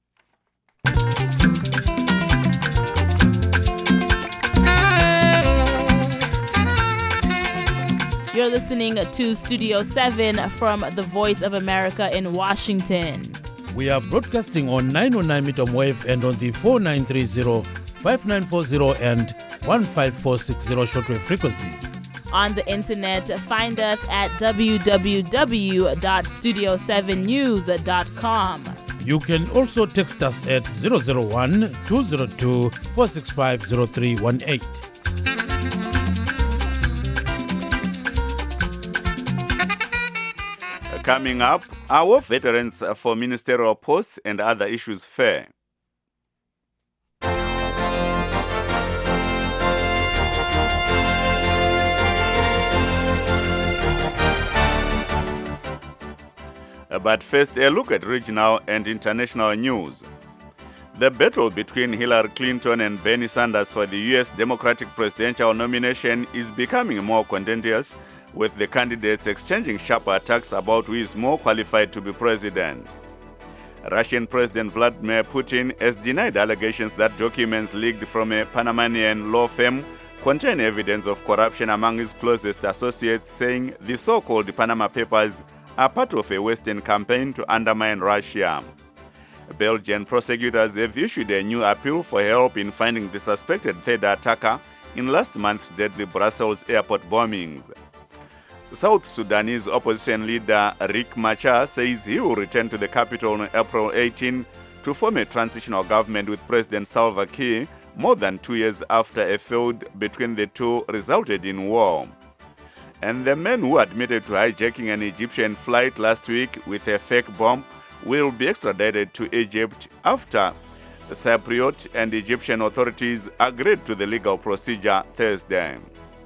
You're listening to Studio 7 from the Voice of America in Washington. We are broadcasting on 909 meter wave and on the 4930, 5940 and 15460 shortwave frequencies. On the internet, find us at www.studio7news.com. You can also text us at 001-202-465-0318. Coming up, our Veterans for Ministerial Posts and Other Issues Fair. But first, a look at regional and international news. The battle between Hillary Clinton and Bernie Sanders for the U.S. Democratic presidential nomination is becoming more contentious, with the candidates exchanging sharp attacks about who is more qualified to be president. Russian President Vladimir Putin has denied allegations that documents leaked from a Panamanian law firm contain evidence of corruption among his closest associates, saying the so-called Panama Papers are part of a Western campaign to undermine Russia. Belgian prosecutors have issued a new appeal for help in finding the suspected third attacker in last month's deadly Brussels airport bombings. South Sudanese opposition leader Riek Machar says he will return to the capital on April 18 to form a transitional government with President Salva Kiir more than 2 years after a feud between the two resulted in war. And the men who admitted to hijacking an Egyptian flight last week with a fake bomb will be extradited to Egypt after Cypriot and Egyptian authorities agreed to the legal procedure Thursday.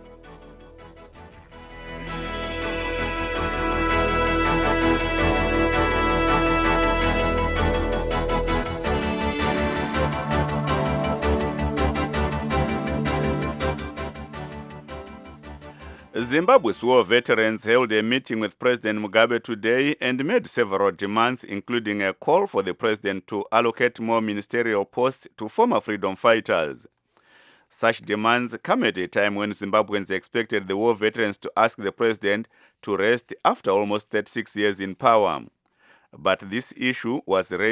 Zimbabwe's war veterans held a meeting with President Mugabe today and made several demands, including a call for the president to allocate more ministerial posts to former freedom fighters. Such demands come at a time when Zimbabweans expected the war veterans to ask the president to rest after almost 36 years in power. But this issue was not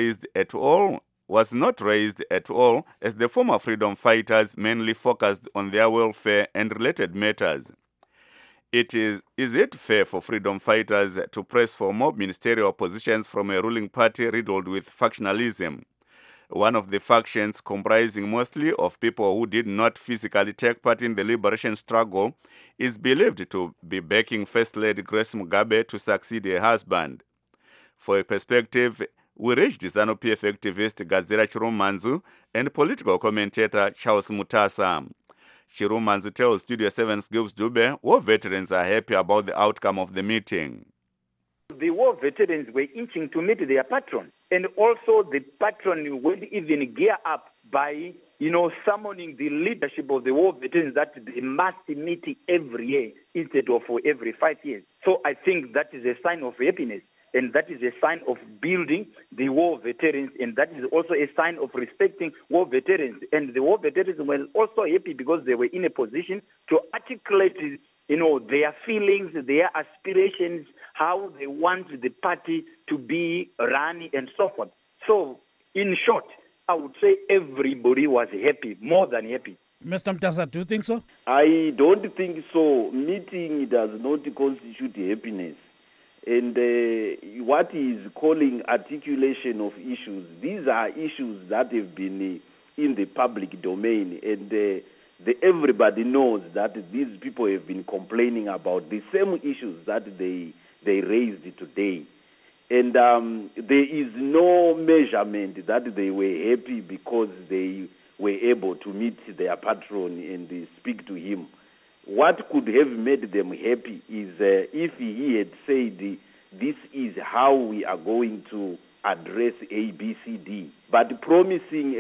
raised at all, as the former freedom fighters mainly focused on their welfare and related matters. Is it fair for freedom fighters to press for more ministerial positions from a ruling party riddled with factionalism? One of the factions, comprising mostly of people who did not physically take part in the liberation struggle, is believed to be backing First Lady Grace Mugabe to succeed her husband. For a perspective, we reached ZANU-PF activist Gadzira Chirumanzu and political commentator Charles Mutasa. Chirumanzu tells Studio 7's Gibbs Dube war veterans are happy about the outcome of the meeting. The war veterans were inching to meet their patron. And also the patron will even gear up by, summoning the leadership of the war veterans that they must meet every year instead of every 5 years. So I think that is a sign of happiness. And that is a sign of building the war veterans, and that is also a sign of respecting war veterans. And the war veterans were also happy because they were in a position to articulate, their feelings, their aspirations, how they want the party to be run, and so forth. So, in short, I would say everybody was happy, more than happy. Mr. Mtasa, do you think so? I don't think so. Meeting does not constitute happiness. And what he is calling articulation of issues, these are issues that have been in the public domain, and everybody knows that these people have been complaining about the same issues that they raised today. And there is no measurement that they were happy because they were able to meet their patron and speak to him. What could have made them happy is if he had said, this is how we are going to address A, B, C, D. But promising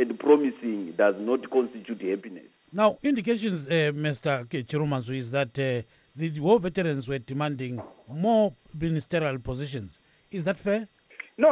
does not constitute happiness. Now, indications, Mr. Chirumanzu, is that the war veterans were demanding more ministerial positions. Is that fair? No.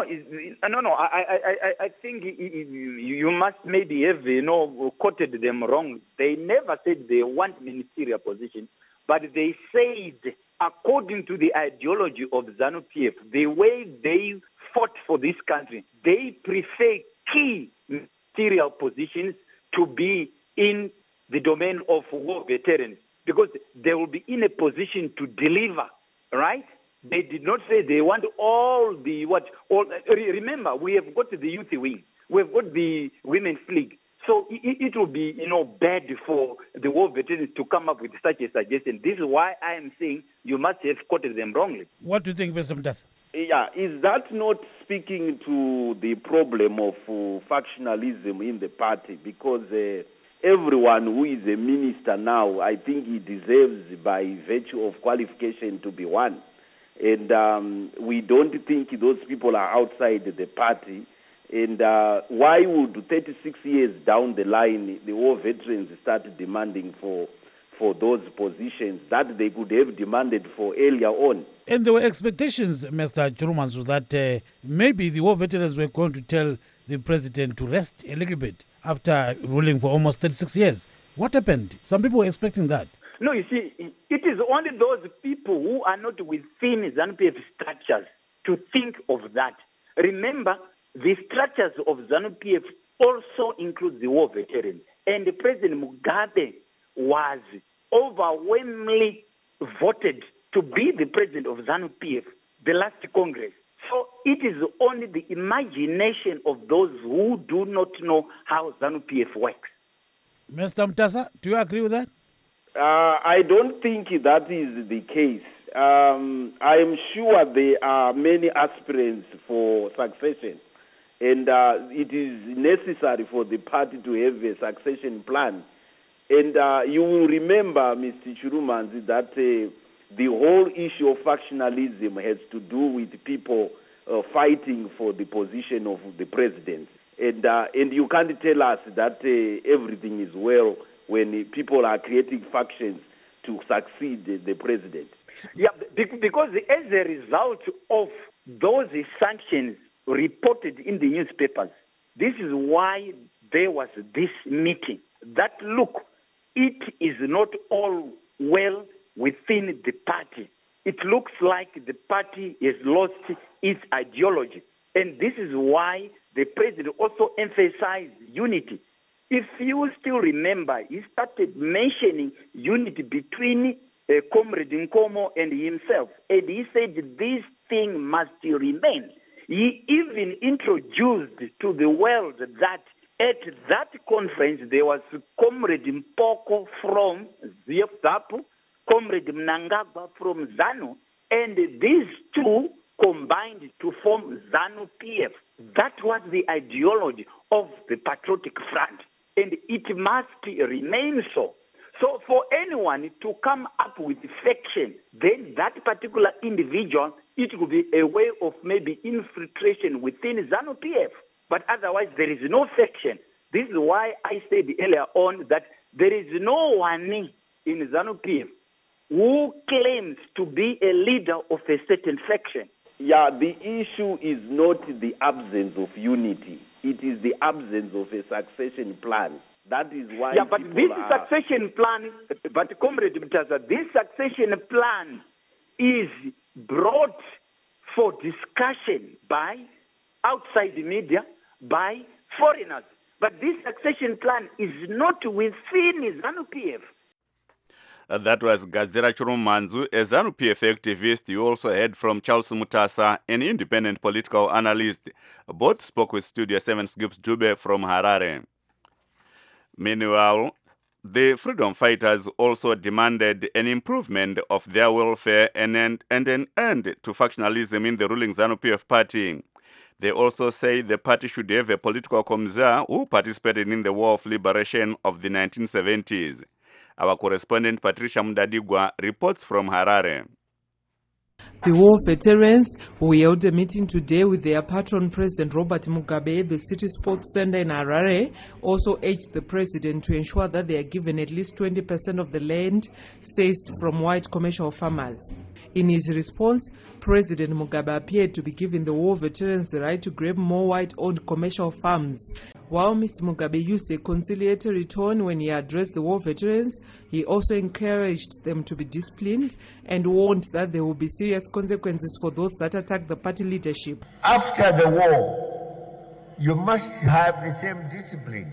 I think you must maybe have quoted them wrong. They never said they want ministerial position, but they said, according to the ideology of ZANU-PF, the way they fought for this country, they prefer key ministerial positions to be in the domain of war veterans because they will be in a position to deliver, right? They did not say they want all the remember, we have got the youth wing. We've got the women's league. So it will be, bad for the war veterans to come up with such a suggestion. This is why I am saying you must have quoted them wrongly. What do you think, Mr. Mtasa? Yeah, is that not speaking to the problem of factionalism in the party? Because everyone who is a minister now, I think he deserves, by virtue of qualification, to be one. And we don't think those people are outside the party. And why would 36 years down the line the war veterans start demanding for those positions that they could have demanded for earlier on? And there were expectations, Mr. Chirumanzu, that maybe the war veterans were going to tell the president to rest a little bit after ruling for almost 36 years. What happened? Some people were expecting that. No, you see, it is only those people who are not within ZANU-PF structures to think of that. Remember, the structures of ZANU-PF also include the war veterans. And President Mugabe was overwhelmingly voted to be the president of ZANU-PF, the last Congress. So it is only the imagination of those who do not know how ZANU-PF works. Mr. Mutasa, do you agree with that? I don't think that is the case. I am sure there are many aspirants for succession, and it is necessary for the party to have a succession plan. And you will remember, Mr. Chirumanzi, that the whole issue of factionalism has to do with people fighting for the position of the president. And you can't tell us that everything is well when people are creating factions to succeed the president. Yeah, because as a result of those sanctions reported in the newspapers, this is why there was this meeting. That, look, it is not all well within the party. It looks like the party has lost its ideology. And this is why the president also emphasized unity. If you still remember, he started mentioning unity between Comrade Nkomo and himself. And he said this thing must remain. He even introduced to the world that at that conference there was Comrade Mpoko from ZAPU, Comrade Mnangagwa from ZANU, and these two combined to form ZANU-PF. That was the ideology of the Patriotic Front, and it must remain so. So for anyone to come up with faction, then that particular individual, it could be a way of maybe infiltration within ZANU-PF. But otherwise, there is no faction. This is why I said earlier on that there is no one in ZANU-PF who claims to be a leader of a certain faction. Yeah, the issue is not the absence of unity. It is the absence of a succession plan. That is why. Yeah, but this succession plan, but Comrade Mutasa, this succession plan is brought for discussion by outside the media, by foreigners. But this succession plan is not within ZANU-PF. That was Gadzera Chirumanzu, a ZANU-PF activist. You also heard from Charles Mutasa, an independent political analyst. Both spoke with Studio 7's Gibbs Dube from Harare. Meanwhile, the freedom fighters also demanded an improvement of their welfare and an end to factionalism in the ruling ZANU-PF party. They also say the party should have a political commissar who participated in the War of Liberation of the 1970s. Our correspondent Patricia Mudadigwa reports from Harare. The war veterans, who held a meeting today with their patron President Robert Mugabe at the City Sports Center in Harare, also urged the president to ensure that they are given at least 20% of the land seized from white commercial farmers. In his response, President Mugabe appeared to be giving the war veterans the right to grab more white-owned commercial farms. While Mr. Mugabe used a conciliatory tone when he addressed the war veterans, he also encouraged them to be disciplined and warned that there will be serious consequences for those that attack the party leadership. After the war, you must have the same discipline.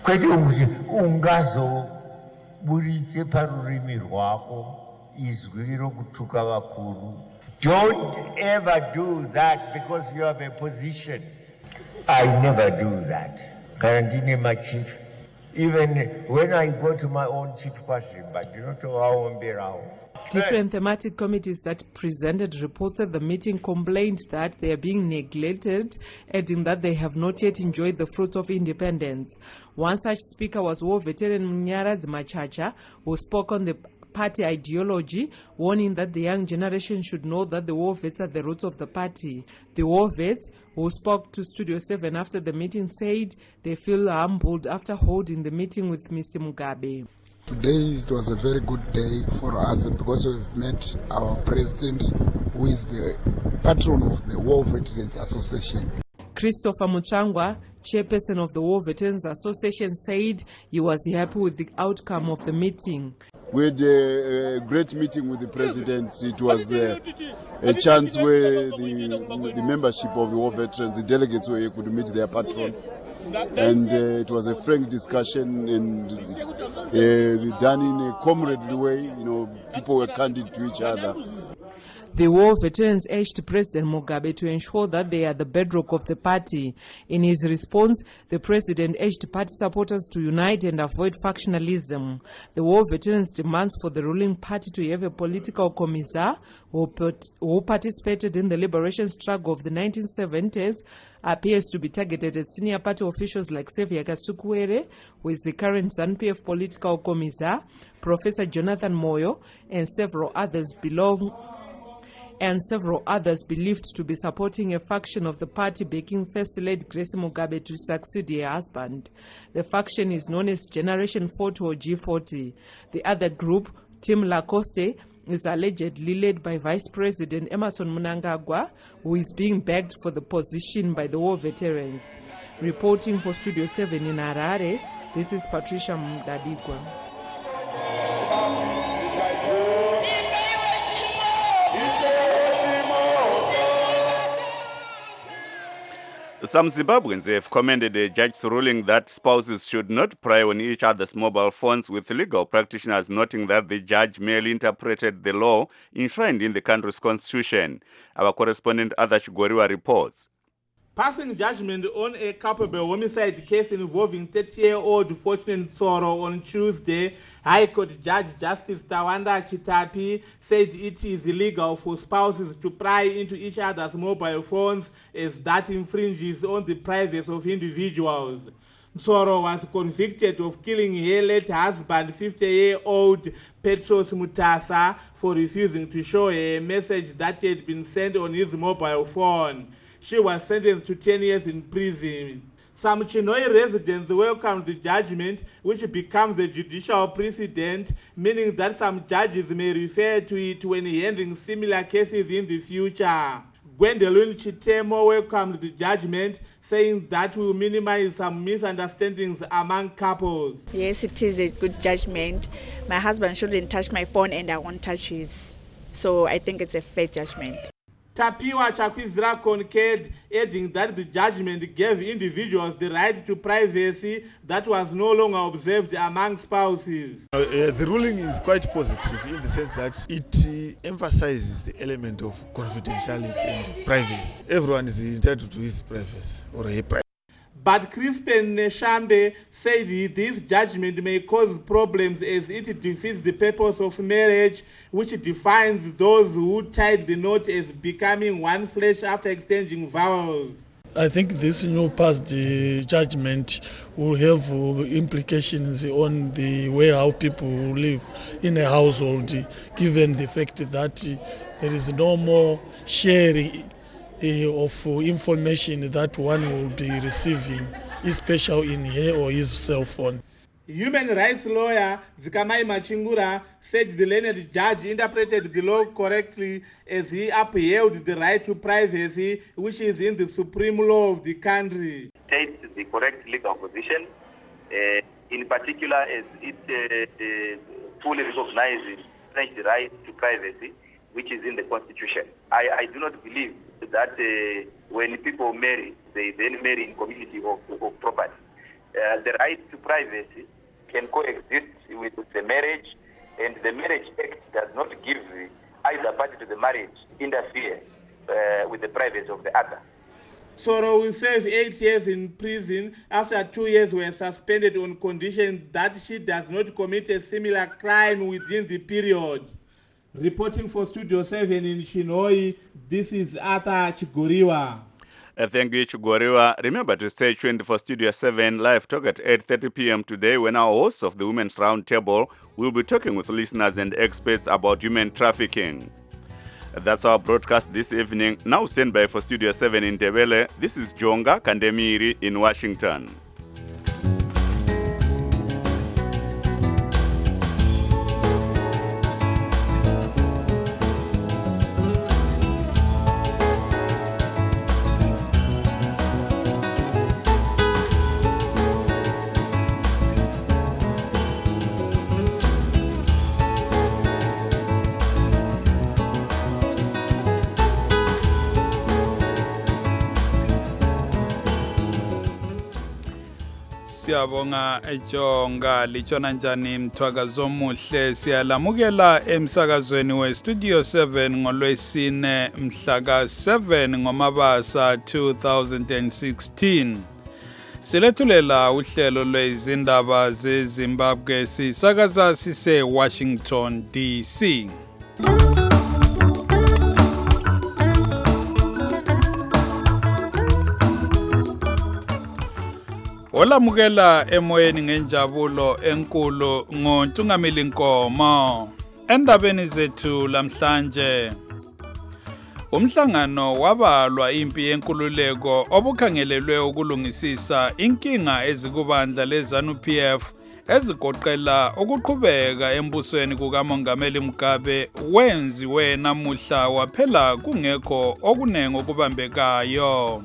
Don't ever do that because you have a position. I never do that. Karantini my chief. Even when I go to my own chief question, but you don't know how I'm around. Different thematic committees that presented reports at the meeting complained that they are being neglected, adding that they have not yet enjoyed the fruits of independence. One such speaker was war veteran Mnyara Machacha, who spoke on the party ideology, warning that the young generation should know that the war vets are the roots of the party. The war vets, who spoke to Studio 7 after the meeting, said they feel humbled after holding the meeting with Mr. Mugabe. Today it was a very good day for us because we've met our president, who is the patron of the War Veterans Association. Christopher Muchangwa, chairperson of the War Veterans Association, said he was happy with the outcome of the meeting. We had a great meeting with the president. It was a chance where the membership of the war veterans, the delegates were able to meet their patron. And it was a frank discussion and done in a comradely way. People were candid to each other. The war veterans urged President Mugabe to ensure that they are the bedrock of the party. In his response, the president urged party supporters to unite and avoid factionalism. The war veterans demands for the ruling party to have a political commissar who participated in the liberation struggle of the 1970s appears to be targeted at senior party officials like Xavier Kasukuwere, who is the current ZANU-PF political commissar, Professor Jonathan Moyo, and several others believed to be supporting a faction of the party backing First Lady Grace Mugabe to succeed her husband. The faction is known as Generation 40 or G40. The other group, Team Lacoste, is allegedly led by Vice President Emmerson Mnangagwa, who is being backed for the position by the war veterans. Reporting for Studio 7 in Harare, this is Patricia Mdadikwa. Some Zimbabweans have commended a judge's ruling that spouses should not pry on each other's mobile phones, with legal practitioners noting that the judge merely interpreted the law enshrined in the country's constitution. Our correspondent Adash Goriwa reports. Passing judgment on a culpable homicide case involving 30-year-old Fortune Tsoro on Tuesday, High Court Judge Justice Tawanda Chitapi said it is illegal for spouses to pry into each other's mobile phones, as that infringes on the privacy of individuals. Tsoro was convicted of killing her late husband, 50-year-old Petros Mutasa, for refusing to show her a message that had been sent on his mobile phone. She was sentenced to 10 years in prison. Some Chinhoyi residents welcomed the judgment, which becomes a judicial precedent, meaning that some judges may refer to it when handling similar cases in the future. Gwendolyn Chitemo welcomed the judgment, saying that will minimize some misunderstandings among couples. Yes, it is a good judgment. My husband shouldn't touch my phone and I won't touch his. So I think it's a fair judgment. Tapiwa Chakwizira concurred, adding that the judgment gave individuals the right to privacy that was no longer observed among spouses. The ruling is quite positive in the sense that it emphasizes the element of confidentiality and privacy. Everyone is entitled to his privacy or her privacy. But Crispin Neshambe said this judgment may cause problems as it defeats the purpose of marriage, which defines those who tied the knot as becoming one flesh after exchanging vows. I think this new past judgment will have implications on the way how people live in a household, given the fact that there is no more sharing of information that one will be receiving, especially in her or his cell phone. Human rights lawyer Zikamai Machingura said the learned judge interpreted the law correctly as he upheld the right to privacy, which is in the supreme law of the country. States the correct legal position, in particular as it fully recognizes the right to privacy, which is in the Constitution. I do not believe that when people marry, they then marry in community of property. The right to privacy can coexist with the marriage, and the Marriage Act does not give either party to the marriage interfere with the privacy of the other. Tsoro will serve 8 years in prison after 2 years were suspended on condition that she does not commit a similar crime within the period. Reporting for Studio 7 in Chinhoyi, this is Arthur Chigoriwa. Thank you, Chigoriwa. Remember to stay tuned for Studio 7 live talk at 8:30 p.m. today, when our hosts of the Women's Roundtable will be talking with listeners and experts about human trafficking. That's our broadcast this evening. Now stand by for Studio 7 in Ndebele. This is Jonga Kandemiri in Washington. siyabonga ejonga lichona njani mthwakazo omuhle siyalamukela emsakazweni westudio 7 ngolwesine mhla ka-7 ngoMabasa 2016 silethulela uhlelo lwezindaba zeZimbabwe sisakaza sise Washington DC. Olamukela emoyeni ngenjabulo enkulu ngoNtungamili Nkomo. Endabeni zethu lamhlanje umhlangano wabalwa impi yenkululeko obukhangelelwe ukulungisisa inkinga ezikubandla leZANU-PF ezigoqela ukuqhubeka embusweni kukaMongameli Mugabe wenziwe namuhla waphela kungekho okunengi okubambekayo.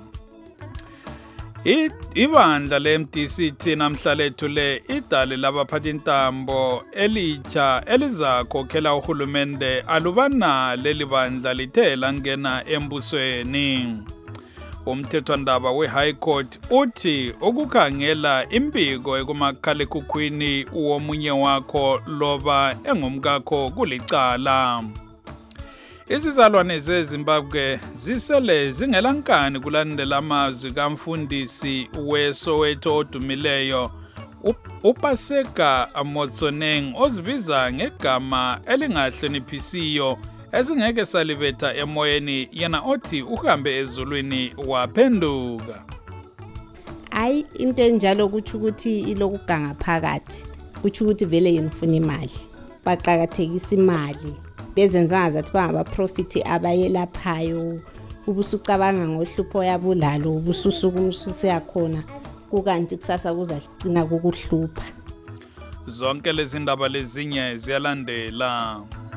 Ibandla le-MDC namhla lethule idale labaphathintambo elitsha elizakhokhela uhulumende alubana leli bandla lithe langena embusweni. Umthethwandaba we-High Court uthi ukukhangela imbiko ekumakhalekhukhwini womunye wakho loba engumkakho kulicala. Izizalwane zeZimbabwe zisele zingelankani kulandela amazwi kamfundisi weSoweto odumileyo uPaseka Motsoneng ozibiza ngegama elingahloniphisiyo ezingeke salibetha emoyeni yena othi uhambe ezulwini waphenduka. Hayi into enjalo kuthi ukuthi ilokuganga phakathi kuthi ukuthi vele yena ufuna imali baqhakathekisa imali bezenza ngathi bangabaprofit abayelaphayo ubusucabanga ngohlupho yabulalo ubususuku umsusi yakhona kukanti kusasa kuzagcina kukuhlupha. Zonke lezi ndaba lezinye ziyalandela.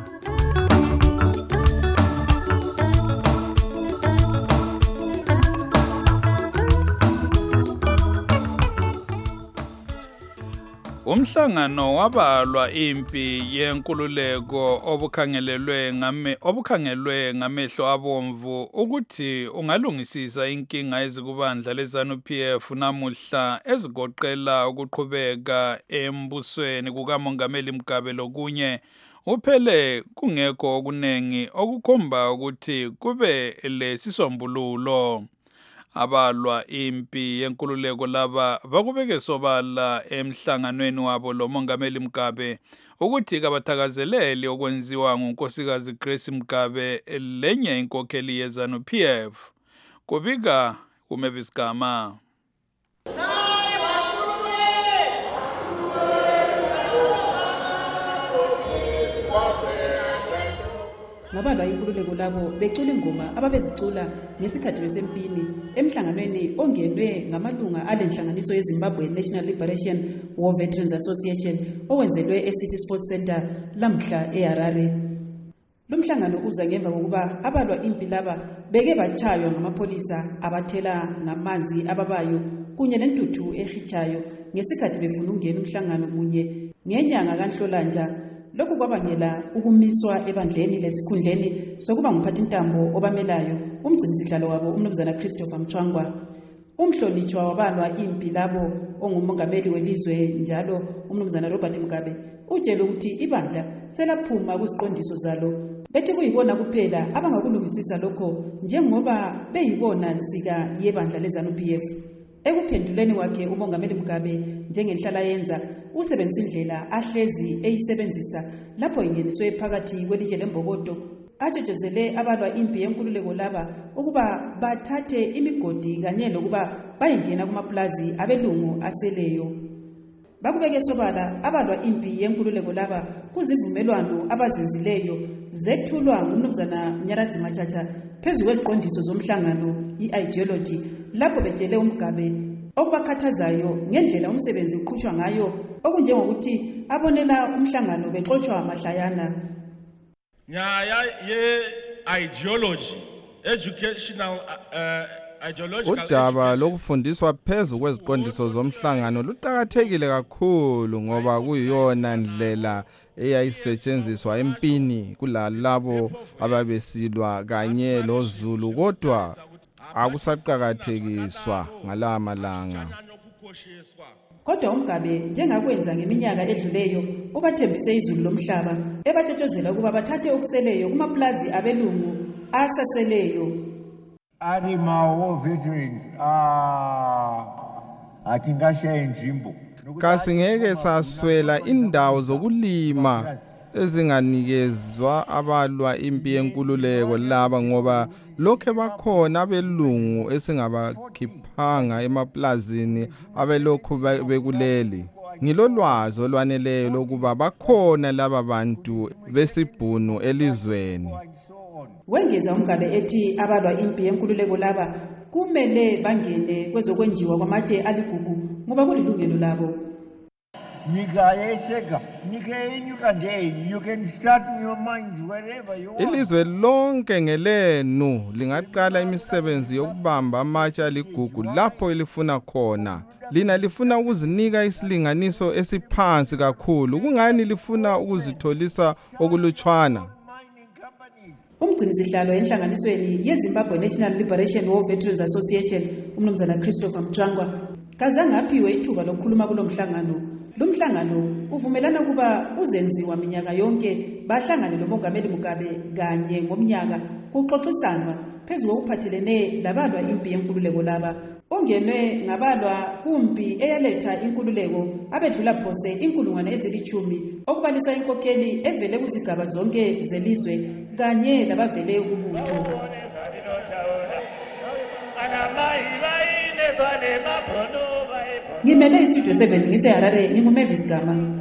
Umhlangano wabalwa impi yenkululeko obukhangelwe ngamehlo abomvu ukuthi ungalungisisa inkinga ezikubandla leZANU-PF namuhla ezigoqela ukuqhubeka embusweni kukaMongameli Mugabe lokunye uphele kungekho okunengi okukhomba ukuthi kube lesisombululo. Abalwa impi yenkululeko laba bakubeke sobala emhlanganweni wabo loMongameli Mugabe ukuthi kabathakazeleli okwenziwa ngunkosikazi Grace Mugabe lenye inkokheli yeZANU-PF. Kubika uMavis Gama. Ngabalwa inkululeko labo becula ingoma ababezicula ngesikhathi besempini emhlanganweni ongenwe ngamalunga alenhlanganiso yeZimbabwe National Liberation War Veterans Association owenzelwe eCity Sports Center lamhla eHarare. Lumhlangano uza ngemva kokuba abalwa impi laba beke bachaywa ngamapholisa abathela ngamanzi ababayo kunye nentuthu ehichayo ngesikhathi befuna ukungena umhlangano munye ngenyanga kaNhlolanja. Lokhu kwabangela ukumiswa ebandleni lesikhundleni sokuba ngumphathintambo obamelayo umgcinisihlalo wabo umnumzana Christopher Mchwangwa. Umhlonitshwa wabalwa impi labo ongumongameli welizwe njalo umnumzana Robert Mugabe utshela ukuthi ibandla selaphuma kuziqondiso zalo bethi kuyibona kuphela abangakulungisisa lokho njengoba beyibona nsika yebandla leZANU-PF. Ekuphenduleni kwakhe uMongameli Mugabe njengenhlala yenza usebenzisa indlela ahlezi eyisebenzisa lapho ingeniswe phakathi kwelitshe lembokodo atshejezele abalwa impi yenkululeko laba ukuba bathathe imigodi kanye lokuba bayingena kumaplazi abelungu aseleyo. Bakubeke sobala abalwa impi yenkululeko laba kuzivumelwano abazenzileyo zethulwa ngumnumzana Nyaradzi Machacha phezu kweziqondiso zomhlangano i-ideology lapho betshele uMugabe okubakhathazayo ngendlela umsebenzi uqhutshwa ngayo okunjengokuthi abonela umhlangano bexoxwa mahlayana. Nyaya ye-ideology educational udaba lokufundiswa phezu kweziqondiso zomhlangano luqhakathekile kakhulu ngoba kuyiyona ndlela eyayisetshenziswa empini kulalabo ababesilwa kanye loZulu kodwa akusaqhakathekiswa ngalamalanga. kodwa uMgabe njengakwenza ngeminyaka edluleyo ubathembise izulu lomhlaba ebatshotshozela ukuba bathathe okuseleyo kumaplazi abelungu asaseleyo. Animal veterans atingasha injimbo kasingeke saswela indawo zokulima ezinganikezwa abalwa impi yenkululeko laba ngoba lokho bakhona abelungu esingabakhiphanga emaplazini abelokhu bekuleli. Ngilolwazi olwaneleyo lokuba bakhona laba bantu besibhunu elizweni. Wengeza uMgabe ethi abalwa impi yenkululeko laba kumele bangene kwezokwenjiwa kwamatshe aligugu ngoba kulilungelo labo. Nika yeseka, nika yenyuka ndeni, you can start your minds wherever you want. Ilizwe lonke ngelenu lingaqala imisebenzi yokubamba amatshe aligugu lapho elifuna khona. Lina lifuna ukuzinika isilinganiso esiphansi kakhulu, kungani lifuna ukuzitholisa okulutshwana. Umgcinisihlalo enhlanganisweni yeZimbabwe National Liberation War Veterans Association umnumzana Christopher Mtshangwa kazange aphiwe ithuba lokukhuluma kulomhlangano. Lumhlangano uvumelana kuba uzenziwa minyaka yonke bahlangane noMongameli Mugabe kanye ngomnyaka kuxoxisanwa phezulu kokuphathelene labalwa impi yenkululeko laba. Ongenwe ngabalwa kumpi eyaletha inkululeko abedlula phose inkulungwane ezilithumi okubalisa inkokheli evele kuzigaba zonke zelizwe kanye labavele kubutho. Ngimele istudio 7 ngiseHarare nginguMavis Gama.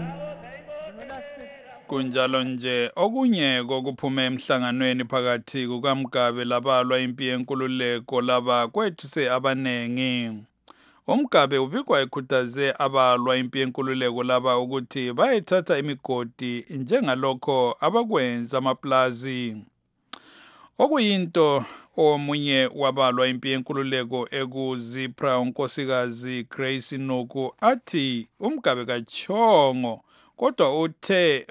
Kunjalo nje okunye kokuphume emhlanganweni phakathi kukaMgabe labalwa impi yenkululeko laba kwethuse abanengi. uMgabe ubikwa ekhuthaze abalwa impi yenkululeko laba ukuthi bayethatha imigodi njengalokho abakwenza amaplazi. Okuyinto omunye wabalwa impi yenkululeko ekuZipra unkosikazi Grace Nuku athi uMgabe kachongo kodwa uthe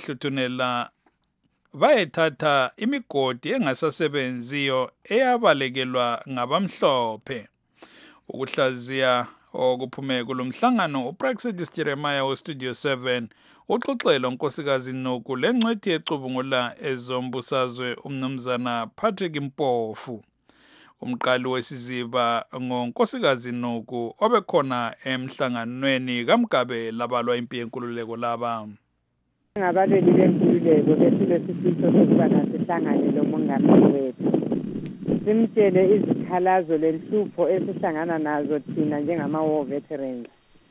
bayethatha imigodi engasasebenziyo eyabalekelwa ngabamhlophe. Ukuhlaziya okuphume kulomhlangano uPraxedis Jeremiah weStudio 7 uxoxela unkosikazi Nuku lencwethi ecubungula ezombusazwe umnumzana Patrick Mpofu. Umqali wesiziba ngonkosikazi Nuku obekhona emhlanganweni kaMgabe labalwa impi yenkululeko laba. Ngabaleli benkululeko besilesifiso sokuba sihlangane lomongameli wethu. Simtshele izikhalazo lenhlupho esihlangana nazo thina njengama-war veterans.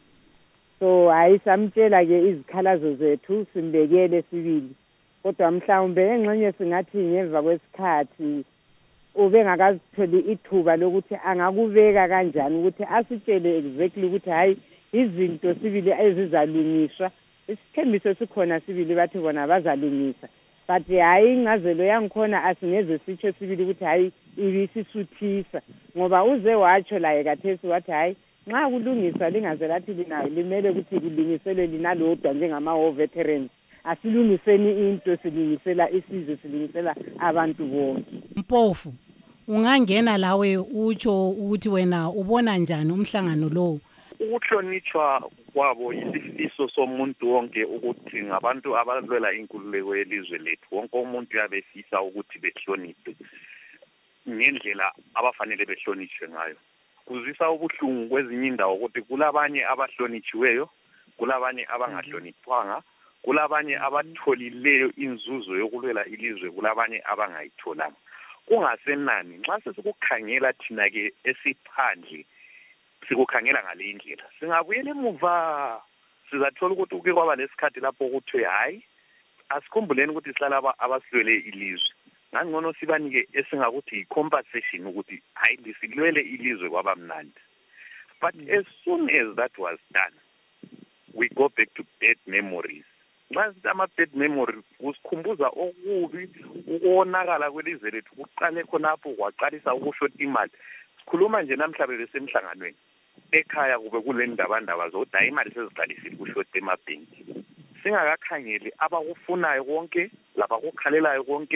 So ayisamtshela ke izikhalazo zethu simbekele sibili. Kodwa mhlawumbe engxenye singathi ngemva kwesikhathi ubengakazitholi ithuba lokuthi angakubeka kanjani ukuthi asitshele exactly ukuthi hayi izinto sibili ezizalungiswa. Isithembiso sikhona sibili bathi bona bazalungisa. But hayi ingazelo yangikhona asingeze sitsho sibili ukuthi hayi ibisisuthisa ngoba uze watsho la ekathesi wathi hayi nxa kulungiswa lingaze lathi lina limele ukuthi kulungiselwe lina lodwa njengama-war veterans. Asilungiseni into silungisela isizwe silungisela abantu bonke. Mpofu ungangena lawe utsho ukuthi wena ubona njani umhlangano lo? Ukuhlonitshwa kwabo isifiso somuntu wonke ukuthi ngabantu abalwela inkululeko yelizwe lethu. Wonke umuntu uyabefisa ukuthi behloniphe ngendlela abafanele behlonitshwe ngayo. Kuzisa ubuhlungu kwezinye indawo ukuthi kulabanye abahlonitshiweyo, kulabanye abangahlonitshwanga, kulabanye abatholileyo inzuzo yokulwela ilizwe, kulabanye abangayitholanga. Kungasenani nxa sesikukhangela thina ke esiphandle sikukhangela ngale indlela. Singabuyela emuva sizathola ukuthi uke kwaba lesikhathi lapho ukuthi hayi asikhumbuleni ukuthi sihlala abasilwele ilizwe. Ngangcono sibanike esingakuthi compensation ukuthi hayi lisilwele ilizwe kwabamnandi. But as soon as that was done, we go back to bad memories. Nxa ama bad memory kusikhumbuza okubi ukonakala kwelizwe lethu kuqale khonapho kwaqalisa ukushota imali. Sikhuluma nje namhlanje besemhlanganweni ekhaya kube kulendaba zokuthi hayi imali seziqalisile ukushota emabhenki. Singakakhangeli abakufunayo konke lapha kukhalelayo konke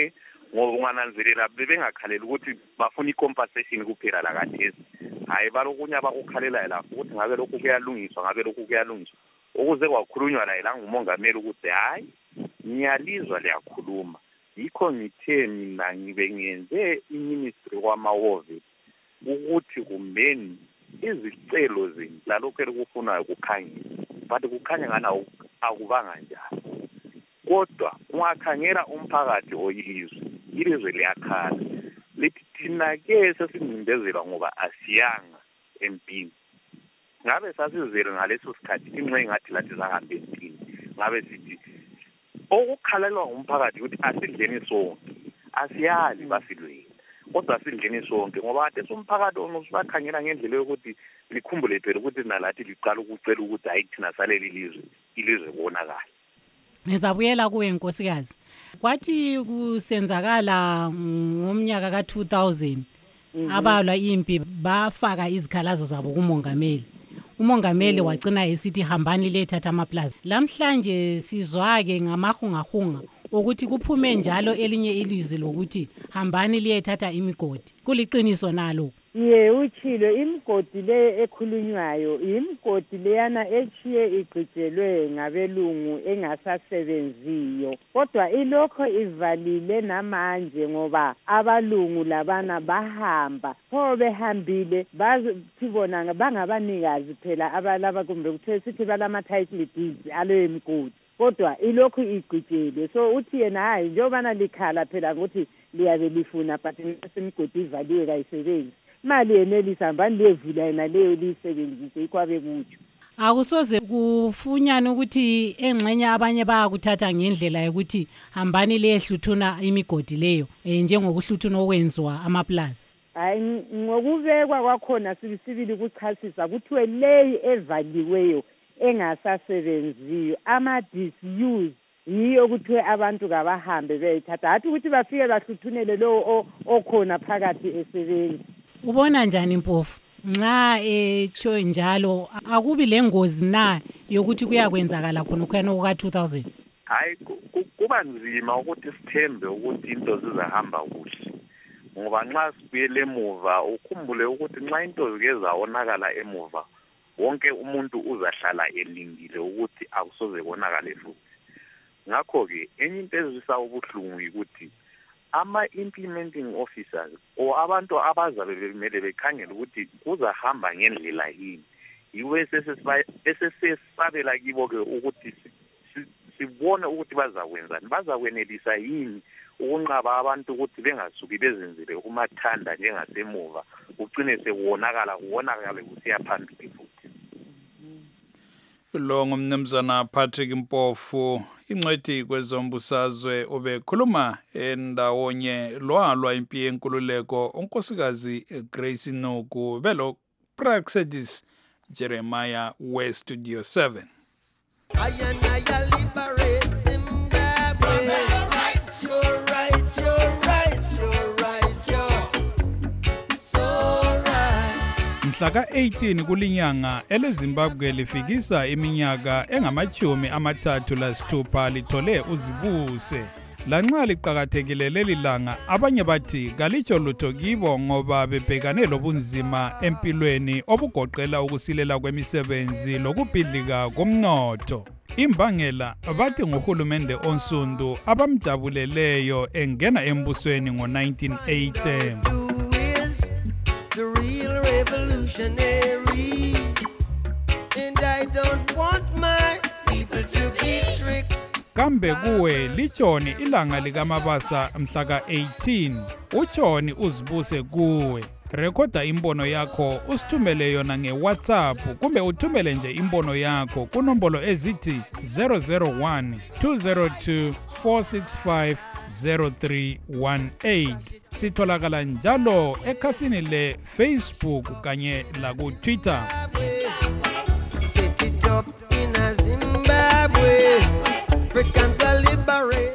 ngoba ungananzelela bebengakhalela ukuthi bafuna i-compensation kuphela la kathesi hayi balokunye abakukhalela lapho ukuthi ngabe lokhu kuyalungiswa ukuze kwakhulunywa la ngumongameli ukuthi hayi ngiyalizwa liyakhuluma yikho ngithe mina ngibe ngenze i-ministry kwama-wove ukuthi kumbeni izicelo zenu lalokhu elikufunayo kukhanyisa but kukhanya ngani akubanga njalo kodwa ungakhangela umphakathi ilizwe liyakhala lithi thina-ke sesincindezelwa ngoba asiyanga empini ngabe sasizele ngaleso sikhathi inxa engathi lathi zahambe empini ngabe sithi okukhalelwa ngumphakathi ukuthi asidleni sonke asiyali basilweni kodwa asidleni sonke ngoba kade somphakathi onusibakhangela ngendlela yokuthi likhumbule phela ukuthi nalathi liqala ukucela ukuthi hayi thina saleli ilizwe bonakala. Ngizabuyela kuwe nkosikazi. Kwathi kusenzakala ngomnyaka ka-2000 abalwa impi bafaka izikhalazo zabo kumongameli. Umongameli wagcina esithi hambani lethatha amaplaza. Lamhlanje sizwake ngamahungahunga ukuthi kuphume njalo elinye ilizwi lokuthi hambani liyethatha imigodi. Kuliqiniso nalo. Uchilo imigodi le ekhulunywayo imigodi leyana echiye igcijelwe ngabelungu engasasebenziyo kodwa ilokho ivalile namanje ngoba abalungu labana bahamba pho behambile bazibona bangabanikazi phela abalaba kumbe kuthe sithi balama title deeds aleyo migodi kodwa ilokhu igcitshele so uthi yena hayi njobana likhala phela ukuthi liyabe lifuna but imigodi ivaliwe kayisebenzi mali yenelisa hambani liyevula yena leyo liyisebenzise ikwabe kutsho. Akusoze kufunyana ukuthi engxenye abanye bayakuthatha ngendlela yokuthi hambani liyehluthuna imigodi leyo njengokuhluthuna okwenziwa amaplaza. Hayi ngokubekwa kwakhona sibisibili ukuchasisa kuthiwe leyi evaliweyo engasasebenziyo ama-disuse yiyo kuthiwe abantu kabahambe beyithatha hathi ukuthi bafike bahluthunele lowo okhona phakathi esebenzi. Ubona njani Mpofu nxa etsho njalo akubi lengozi na yokuthi kuyakwenzakala khona khona oka-2000? Hayi kuba nzima ukuthi sithembe ukuthi into zizahamba kuhle ngoba nxa sibuyele emuva ukhumbule ukuthi nxa into zike zawonakala emuva wonke umuntu uzahlala elindile ukuthi akusoze konakale futhi. Ngakho-ke enye into ezisa ubuhlungu ukuthi ama-implementing officers or abantu abazabe bemele bekhangela ukuthi kuzahamba ngendlela yini yiwe esesesabela kibo-ke ukuthi sibone ukuthi bazakwenzani bazakwenelisa yini ukunqaba abantu ukuthi bengasuki bezenzele kumathanda njengasemuva ugcine sekuwonakale kusiya phambili futhi. Lo ngumnumzana Patrick Mpofu ingcwethi kwezombusazwe ubekhuluma endawonye lwalwa impi yenkululeko unkosikazi Grace Noku belo Praxedis Jeremiah West Studio 7. Mhlaka 18 kulinyanga eleZimbabwe lifikisa iminyaka engama-36 lithole uzibuse. Lanxa liqhakathekile leli langa abanye bathi kalitsho lutho kibo ngoba bebhekane lobunzima empilweni obugoqela ukusilela kwemisebenzi lokubhidlika komnotho. Imbangela bathi nguhulumende onsundu abamjabuleleyo engena embusweni ngo-1980. The real revolutionary, and I don't want my people to be tricked. Kambe kuwe lichoni ilanga likamabasa mhlaka 18 uchoni uzibuse kuwe rekhoda imbono yakho usithumele yona ngeWhatsApp kumbe uthumele nje imbono yakho kunombolo ezithi 001 202 465 0318. Sitholakala njalo ekhasini le Facebook kanye la ku Twitter. Set it up in a Zimbabwe. Africans are liberate.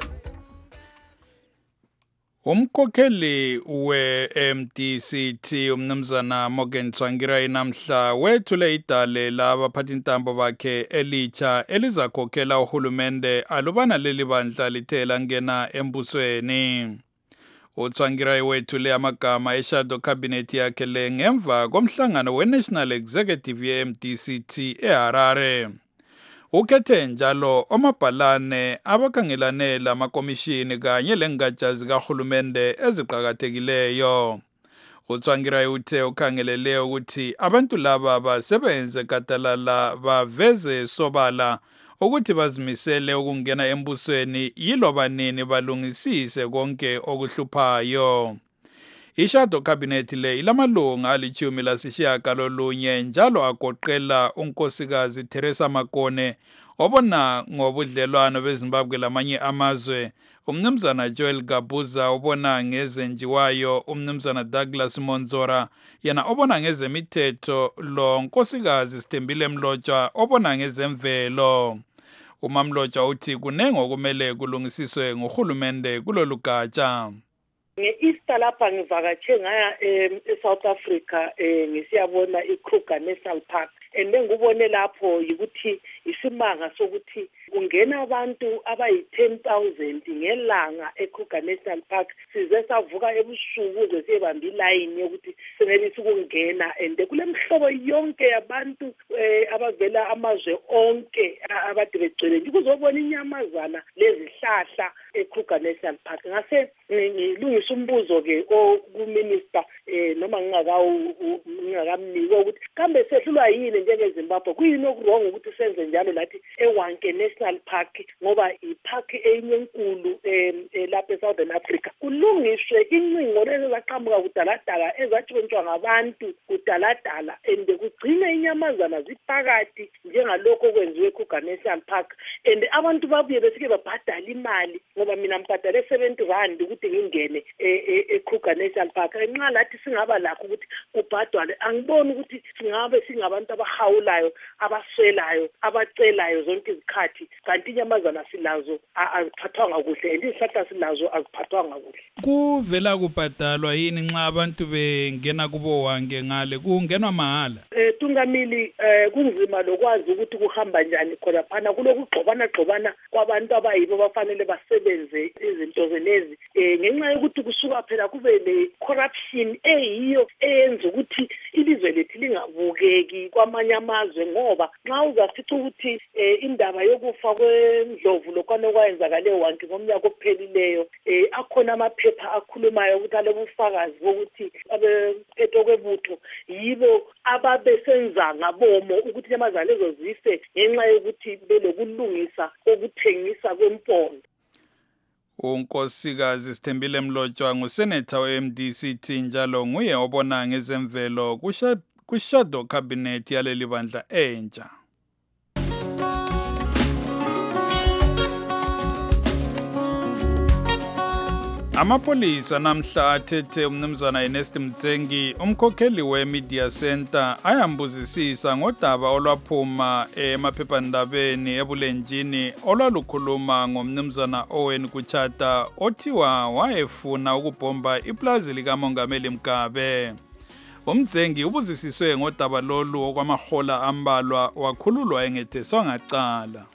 Umkhokheli we-MDCT umnumzana Morgan Tsvangirai namhla wethule idale labaphathintambo bakhe elitsha elizakhokhela uhulumende alubana leli bandla lithe langena embusweni. uTsvangirai wethule amagama eShadow Cabinet yakhe le ngemva komhlangano weNational Executive ye-MDCT eHarare. Ukhethe njalo omabhalane abakhangelane lamakomishini kanye lengatsha zikahulumende eziqakathekileyo. uTsvangirai uthe ukhangelele ukuthi abantu laba basebenze gadalala baveze sobala ukuthi bazimisele ukungena embusweni yiloba nini balungisise konke okuhluphayo. iShadow Cabinet le ilamalunga ali-18 njalo agoqela unkosikazi Teresa Makone obona ngobudlelwano beZimbabwe lamanye amazwe, umnumzana Joel Gabuza obona ngezenjiwayo, umnumzana Douglas Monzora yena obona ngezemithetho, lo nkosikazi Sithembile Mlotshwa obona ngezemvelo. uMamlotshwa uthi kunenge okumele kulungisiswe ngohulumende kulolu gatsha. Nge-Easter lapha ngivakatshe ngaya eSouth Africa ngisiyabona iKruger National Park and ngubone lapho yikuthi isimanga sokuthi kungena abantu abayi-10,000 ngelanga eKruger National Park. Size savuka ebusuku ukuze siyebamba ilayini yokuthi senelise ukungena and kulemhlobo yonke yabantu abavela amazwe onke abade begcwele ukuzobona inyamazana lezihlahla eKruger National Park. Ngase ngilungisa umbuzo ke kuminister noma ngingakamnika ukuthi kambe sehlulwa yini njengeZimbabwe, kuyini okurong ukuthi senze njalo lathi eWanke National Park ngoba ipark enye enkulu lapha eSouthern Africa kulungiswe incingo lezi zaqhamuka kudaladala ezatshontshwa ngabantu kudaladala and kugcine inyamazana ziphakathi njengalokho okwenziwe eKruger National Park and abantu babuye besike babhadala imali ngoba mina ngibhadale 70 rand ukuthi ngingene eKruger National Park. Nxa lathi singaba lakho ukuthi kubhadwane, angiboni ukuthi singabe singabantu abahawulayo, abaswelayo, abacelayo zonke izikhathi kanti inyamazana silazo aziphathwanga kuhle and izihlahla silazo aziphathwanga kuhle. Kuvela kubhadalwa yini nxa abantu bengena kubo Wanke ngale kungenwa mahala? Tungamili kunzima lokwazi ukuthi kuhamba njani khona phana kulokugxobana kwabantu abayibo bafanele basebenze izinto zenezi ngenxa yokuthi kusuka phela kube le corruption eyiyo eyenza ukuthi ilizwe lethu lingabukeki kwamanye amazwe, ngoba nxa uzafica ukuthi indaba yokufa kwendlovu lokwane kwayenzakale eWanke ngomnyaka ophelileyo akhona amaphepha akhulumayo ukuthi alobufakazi bokuthi abephethe kwebutho yibo ababesenza ngabomo ukuthi inyamazana lezo zife ngenxa yokuthi belokulungisa kokuthengisa kwempondo. unkosikazi Sithembile Mlotshwa ngusenetha we-MDCT njalo nguye obona ngezemvelo kuShadow Cabinet yaleli bandla entsha. Amapolisa namhla athethe umnumzana Ernest Mtsengi, umkhokheli we-Media Center, ayambuzisisa ngodaba olwaphuma emaphephandabeni ebulenjini olwalukhuluma ngomnumzana Owen Kuchata othiwa wayefuna ukubhomba iplazi likamongameli Mugabe. uMtsengi ubuzisiswe ngodaba lolu okwamahola ambalwa wakhululwa engetheswa ngacala.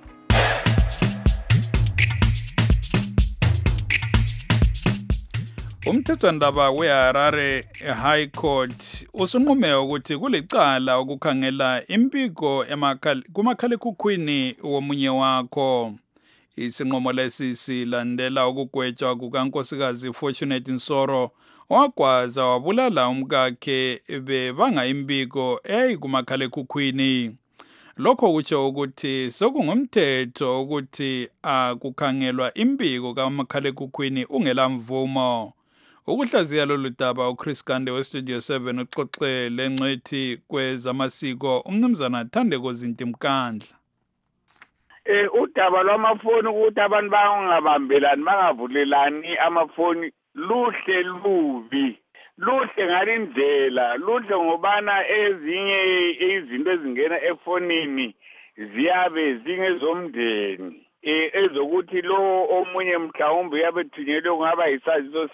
Umthethwandaba weHarare High Court usunqume ukuthi kulicala ukukhangela impiko kumakhalekhukhwini womunye wakho. Isinqumo lesi silandela ukugwetshwa kukankosikazi Fortunate Nsoro owagwaza wabulala umkakhe bebanga impiko kumakhalekhukhwini. Lokho kutsho ukuthi sokungumthetho ukuthi akukhangelwa impiko kamakhalekhukhwini ungela mvumo. Ukuhlaziya lolu daba uChris Gande weStudio 7 uxoxe lengcwethi kwezamasiko umnumzana Thandeko Zintimkandla. Udaba lwamafoni ukuthi abantu bangabambelani bangavulelani amafoni luhle lubi. Luhle ngalindlela, luhle ngobana ezinye izinto ezingena efonini ziyabe zingezomndeni. Ezokuthi lo omunye mhlawumbe yabethunyelwe kungaba isaziso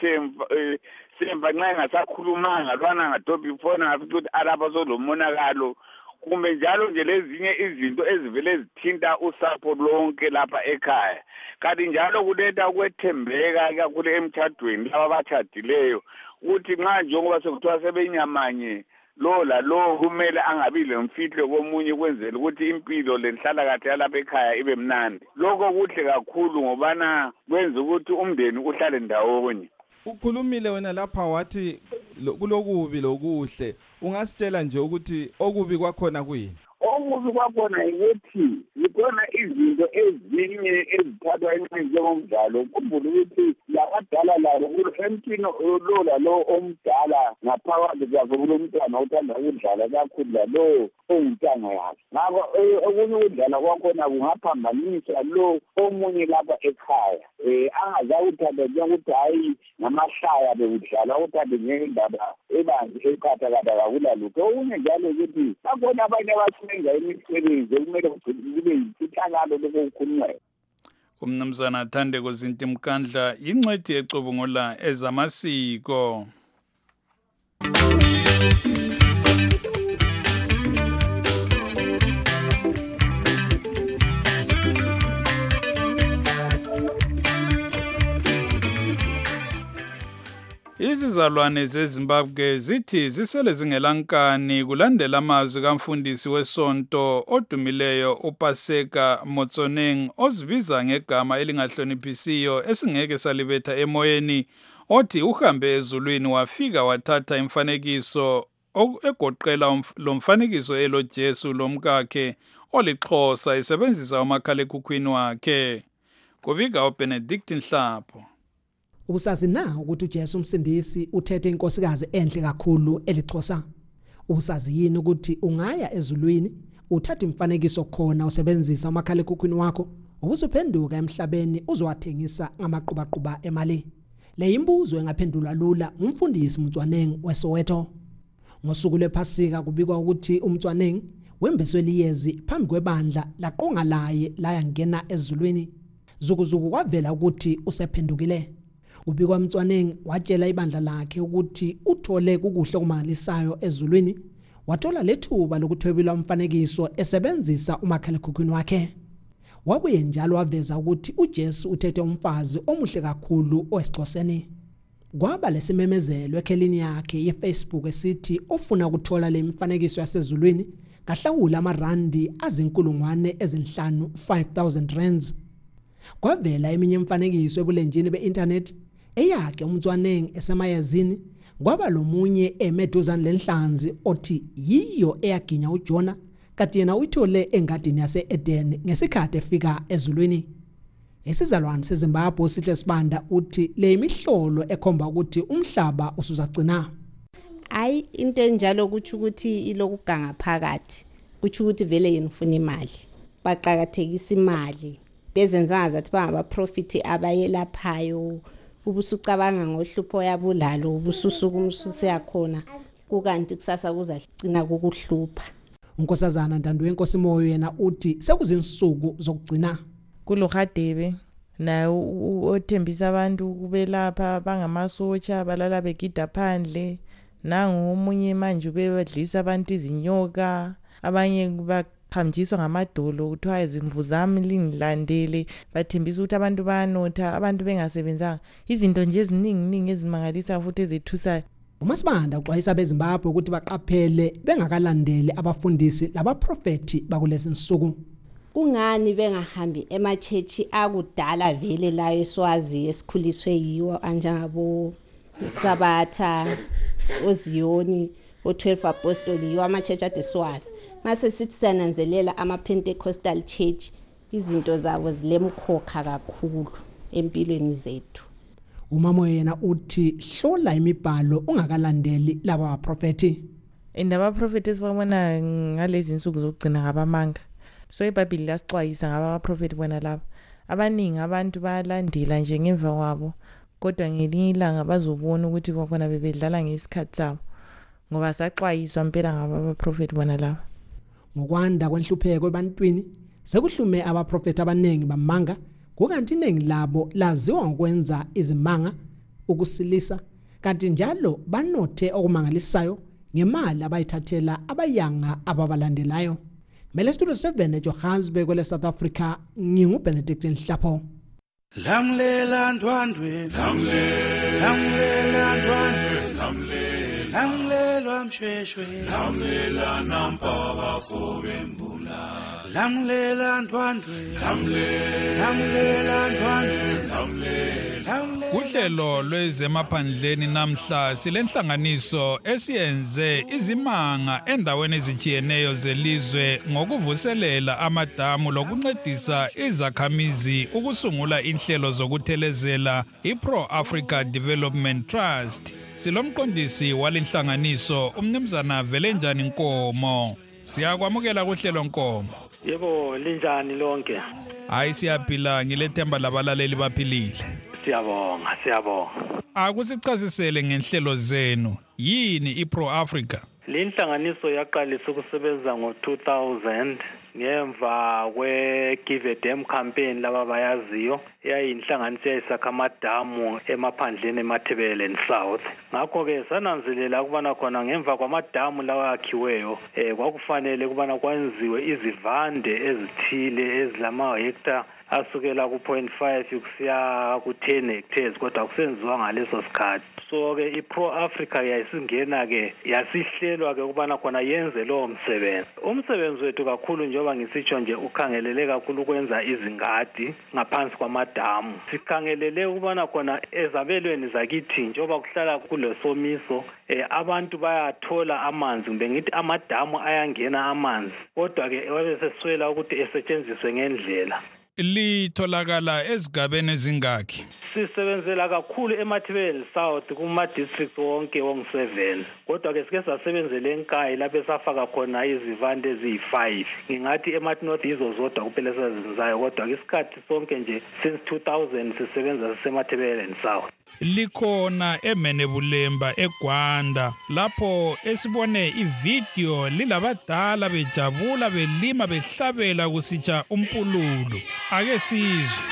semva nxa engasakhulumanga lwana ngadobha ifoni ngafica ukuthi alapha solomonakalo kumbe njalo nje lezinye izinto ezivele zithinta usapho lonke lapha ekhaya. Kanti njalo kuletha ukwethembeka kakhulu emtshadweni laba abatshadileyo ukuthi nxa njengoba sekuthiwa sebenyamanye lo lalo kumele angabi lemfihlo komunye kwenzela ukuthi impilo lenhlalakahle yalapha ekhaya ibe mnandi. Lokho kuhle kakhulu ngobana kwenza ukuthi umndeni uhlale ndawonye. Ukhulumile wena lapha wathi kulokubi lokuhle, ungasitshela nje ukuthi okubi kwakhona kuyini? Okubi kwakhona ukuthi zikhona izinto ezinye ezithathwa njengomdlalo. Ukhumbule ukuthi labadala labo emntwini lo omdala ngaphakathi kwakhe kulomntwana othanda ukudlala kakhulu lalo ongumntwana yakhe. Ngakho okunye ukudlala kwakhona kungaphambanisa lo omunye lapha ekhaya. Angazawuthanda njengokuthi hayi ngamahlaya bekudlala uthathe ngendaba ebanzi ekhathakatha kakulalutho. Okunye njalo ukuthi bakhona abanye abasebenza imisebenzi okumele kube yisithakalo lokukhulunywa. Umnumzana Thandeko Zinti Mkandla ingcwethi ecubungula ezamasiko. Izizalwane zeZimbabwe zithi zisele zingelankani kulandela amazwi kamfundisi wesonto odumileyo uPaseka Motsoneng ozibiza ngegama elingahloniphisiyo esingeke salibetha emoyeni, othi uhambe ezulwini wafika wathatha imfanekiso egoqela lo mfanekiso elo Jesu lomkakhe olixhosa esebenzisa umakhalekhukhwini wakhe. Kubika uBenedict Nhlapho. Usazi na ukuthi uJesu umsindisi uthethe inkosikazi enhle kakhulu elixhosa? Usazi yini ukuthi ungaya ezulwini uthatha imfanekiso khona usebenzisa umakhalekhukhwini wakho ubusuphenduka emhlabeni uzowathengisa ngamaqubaqhuba emali? Le imbuzo engaphendulwa lula umfundisi Motsoneng weSoweto. Ngosuku lwePhasika kubikwa ukuthi uMotsoneng wembeswe liyezi phambi kwebandla laqonga laye layangena ezulwini. Zukuzuku kwavela ukuthi usephendukile. Ubikwa Motsoneng watshela ibandla lakhe ukuthi uthole kukuhle okumangalisayo ezulwini, wathola lethuba lokuthwebela umfanekiso esebenzisa umakhalekhukhwini wakhe. Wabuye njalo waveza ukuthi uJesu uthethe umfazi omuhle kakhulu oSixhoseni. Kwaba lesimemezelo ekhelini yakhe yeFacebook esithi ofuna ukuthola le mfanekiso yasezulwini kahlawula amarandi azinkulungwane ezinhlanu 5,000 rands. Kwavela eminye imfanekiso ebulenjini be-internet eyakhe uMotsoneng esemayezini, kwaba lomunye emeduzane lenhlanzi othi yiyo eyaginya uJona kanti yena uyithole engadini yase-Eden ngesikhathi efika ezulwini. Isizalwane seZimbabwe sihle Sibanda uthi le imihlolo ekhomba ukuthi umhlaba usuzacina. Hayi into enjalo kuthi ukuthi ilokuganga phakathi, kuthi ukuthi vele yena ufuna imali, baqhakathekisa imali, bezenza ngathi bangabaprofiti abayelaphayo, ubusucabanga ngohlupho yabulalo, ubususuku umsuse yakhona kukanti kusasa kuzagcina kukuhlupha. Unkosazana Ntando yenkosi Moyo yena uthi sekuzinsuku zokugcina. Kulohadebe na othembisa abantu ukubelapha bangamasotsha balala begida phandle, nangu omunye manje ubedlisa abantu izinyoka, abanye baqhamjiswa ngamadolo kuthiwa izimvu zami lingilandele, bathembisa ukuthi abantu bayanotha, abantu bengasebenzanga, izinto nje eziningi ezimangalisa futhi ezethusayo. uMasibanda uxwayisa beZimbabwe ukuthi baqaphele bengakalandeli abafundisi labaprofeti bakulezi insuku. Kungani bengahambi emachechi akudala vele la eSwazi esikhuliswe yiwo anjengabo Sabatha, oZiyoni, o12 apostoli yiwo amachechi ade Swazi. Mase sithi sananzelela ama-Pentecostal church izinto zabo zilemkhokha kakhulu empilweni zethu. Umama yena uthi hlola imibhalo ungakalandeli laba baprofeti. Abaprofeti esibabona ngalezi insuku zokugcina ngabamanga. So iBhayibheli lasixwayisa ngabaprofeti bona laba. Abaningi abantu bayalandela nje ngemva kwabo, kodwa ngelinye ilanga bazobona ukuthi kwakhona bebedlala ngesikhathi sabo. Ngoba saxwayiswa impela ngabaprofeti bona laba. Ngokwanda kwenhlupheko ebantwini sekuhlume abaprofeti abaningi bamanga, kukanti iningi labo laziwa ngokwenza izimanga, ukusilisa, kanti njalo banothe okumangalisayo ngemali abayithathela abayanga ababalandelayo. Mele Studio 7 eJohannesburg kwele South Africa, nginguBenedict Nhlapho. Lamlela ndwandwe, lamlela ndwandwe, lamlelwa mshweshwe, lamlela nampaba fobembula, lamlela ndwandwe, lamlela ndwandwe. Kuhlelo lwezemaphandleni namhla silenhlanganiso esiyenze izimanga endaweni ezijiyeneyo zelizwe ngokuvuselela amadamu lokuncedisa izakhamizi ukusungula inhlelo zokuthelezela iPro Africa Development Trust. Silomqondisi walenhlanganiso umnumzana Velenjani Nkomo. Siyakwamukela kuhlelo Nkomo. Yebo, linjani lonke? Hayi siyaphila, ngilethemba labalaleli baphilile. Siyabonga. Akusichazisele ngenhlelo zenu. Yini iPro Africa? Linhlanganiso yaqalisa ukusebenza ngo-2000 ngemva kwe-Give a Dam campaign laba bayaziyo. Yayinhlanganiso eyayisakha amadamu emaphandleni eMathebele South. Ngakho-ke sananzelela ukubana khona ngemva kwamadamu lawa akhiweyo kwakufanele ukubana kwenziwe izivande ezithile ezilama-hectare asukela ku-0.5 kusiya ku-10 hectares kodwa akusenziwa ngaleso sikhathi. So-ke iPro Africa yayisingena-ke yasihlelwa-ke ukubana khona yenze lowo msebenzi. Umsebenzi wethu kakhulu njengoba ngisitsho nje ukhangelele kakhulu ukwenza izingadi ngaphansi kwamadamu. Sikhangelele ukubana khona ezabelweni zakithi njengoba kuhlala kulesomiso abantu bayathola amanzi kumbe ngithi amadamu ayangena amanzi kodwa-ke wabeseswela ukuthi esetshenziswe ngendlela. Litholakala ezigabeni ezingaki? Sisebenzela kakhulu eMathebele South kuma-district wonke ongu-7 kodwa-ke sike sasebenzela eNkayi lapho esafaka khona izivande eziyi-5. Ngingathi eMathi-North yizo zodwa kuphela esazenzayo kodwa-ke isikhathi sonke nje since 2000 sisebenza sisemathebele South. Likhona eMenebulemba eGwanda lapho esibone ivideo lilabadala bejabula belima behlabela kusitsha umpululu. Ake sizwe.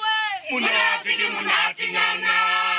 Munati nyana,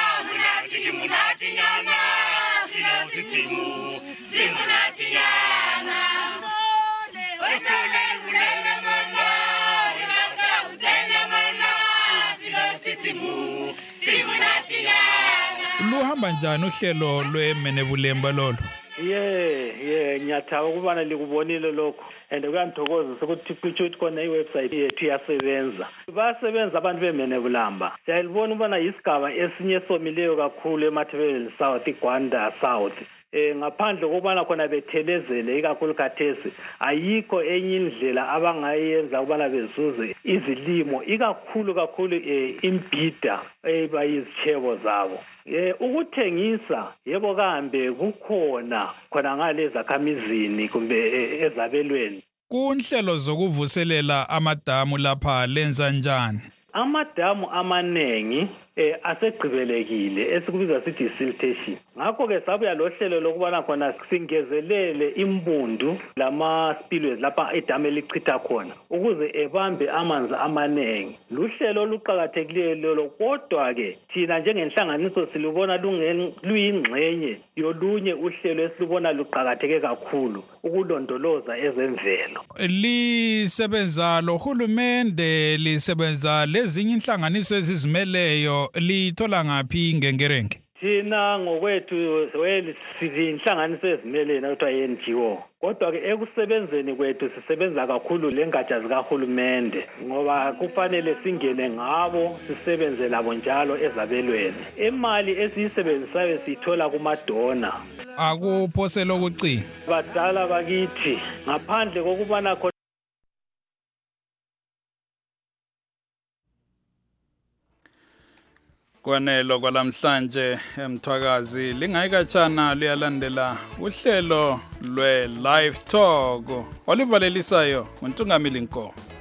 sino simunati nyana. Westole mulele mona, utena mona, sino simunati nyana. Luhamba njani uhlelo lweMenebulemba lolo? Ngiyathaba ukubana likubonile lokho and kuyangithokozisa ukuthi kutsho khona iwebsite yethu iyasebenza. Basebenza abantu beMenebulamba. Siyalibona ubana yisigaba esinye somileyo kakhulu eMathebele South iGwanda South. Ngaphandle kokubana khona bethelezele ikakhulu khathesi ayikho enye indlela abangayenza ukubana bezuze izilimo ikakhulu imbida ebayizitshebo zabo. Ukuthengisa yebo kambe kukhona ngale zakhamizini kumbe ezabelweni. Kunhlelo zokuvuselela amadamu lapha lenza njani? Amadamu amanengi asegqibelekile esikubiza sithi siltation. Ngakho-ke sabuya lohlelo lokubana khona singezelele imbundu lama-spillways lapha idamu elichitha khona ukuze ebambe amanzi amanengi. Luhlelo oluqakathekileyo lolo kodwa-ke thina njengenhlanganiso silubona luyingxenye yolunye uhlelo esilubona luqakatheke kakhulu ukulondoloza ezemvelo. Lisebenza lohulumende, lisebenza lezinye inhlanganiso ezizimeleyo, lithola ngaphi ngengerenge? Thina ngokwethu sizinhlanganiso ezimelene okuthiwa yi-NGO. Kodwa-ke ekusebenzeni kwethu sisebenza kakhulu lengatsha zikahulumende ngoba kufanele singene ngabo sisebenze labo njalo ezabelweni. Imali esiyisebenzisayo siyithola kumadona. Akuphosela ukucina. Badala bakithi ngaphandle kokubana Kwanelo kwalamhlanje emthwakazi lingayikatshana liyalandela uhlelo lwe Live Talk olivalelisayo uNtungamili Nkomo.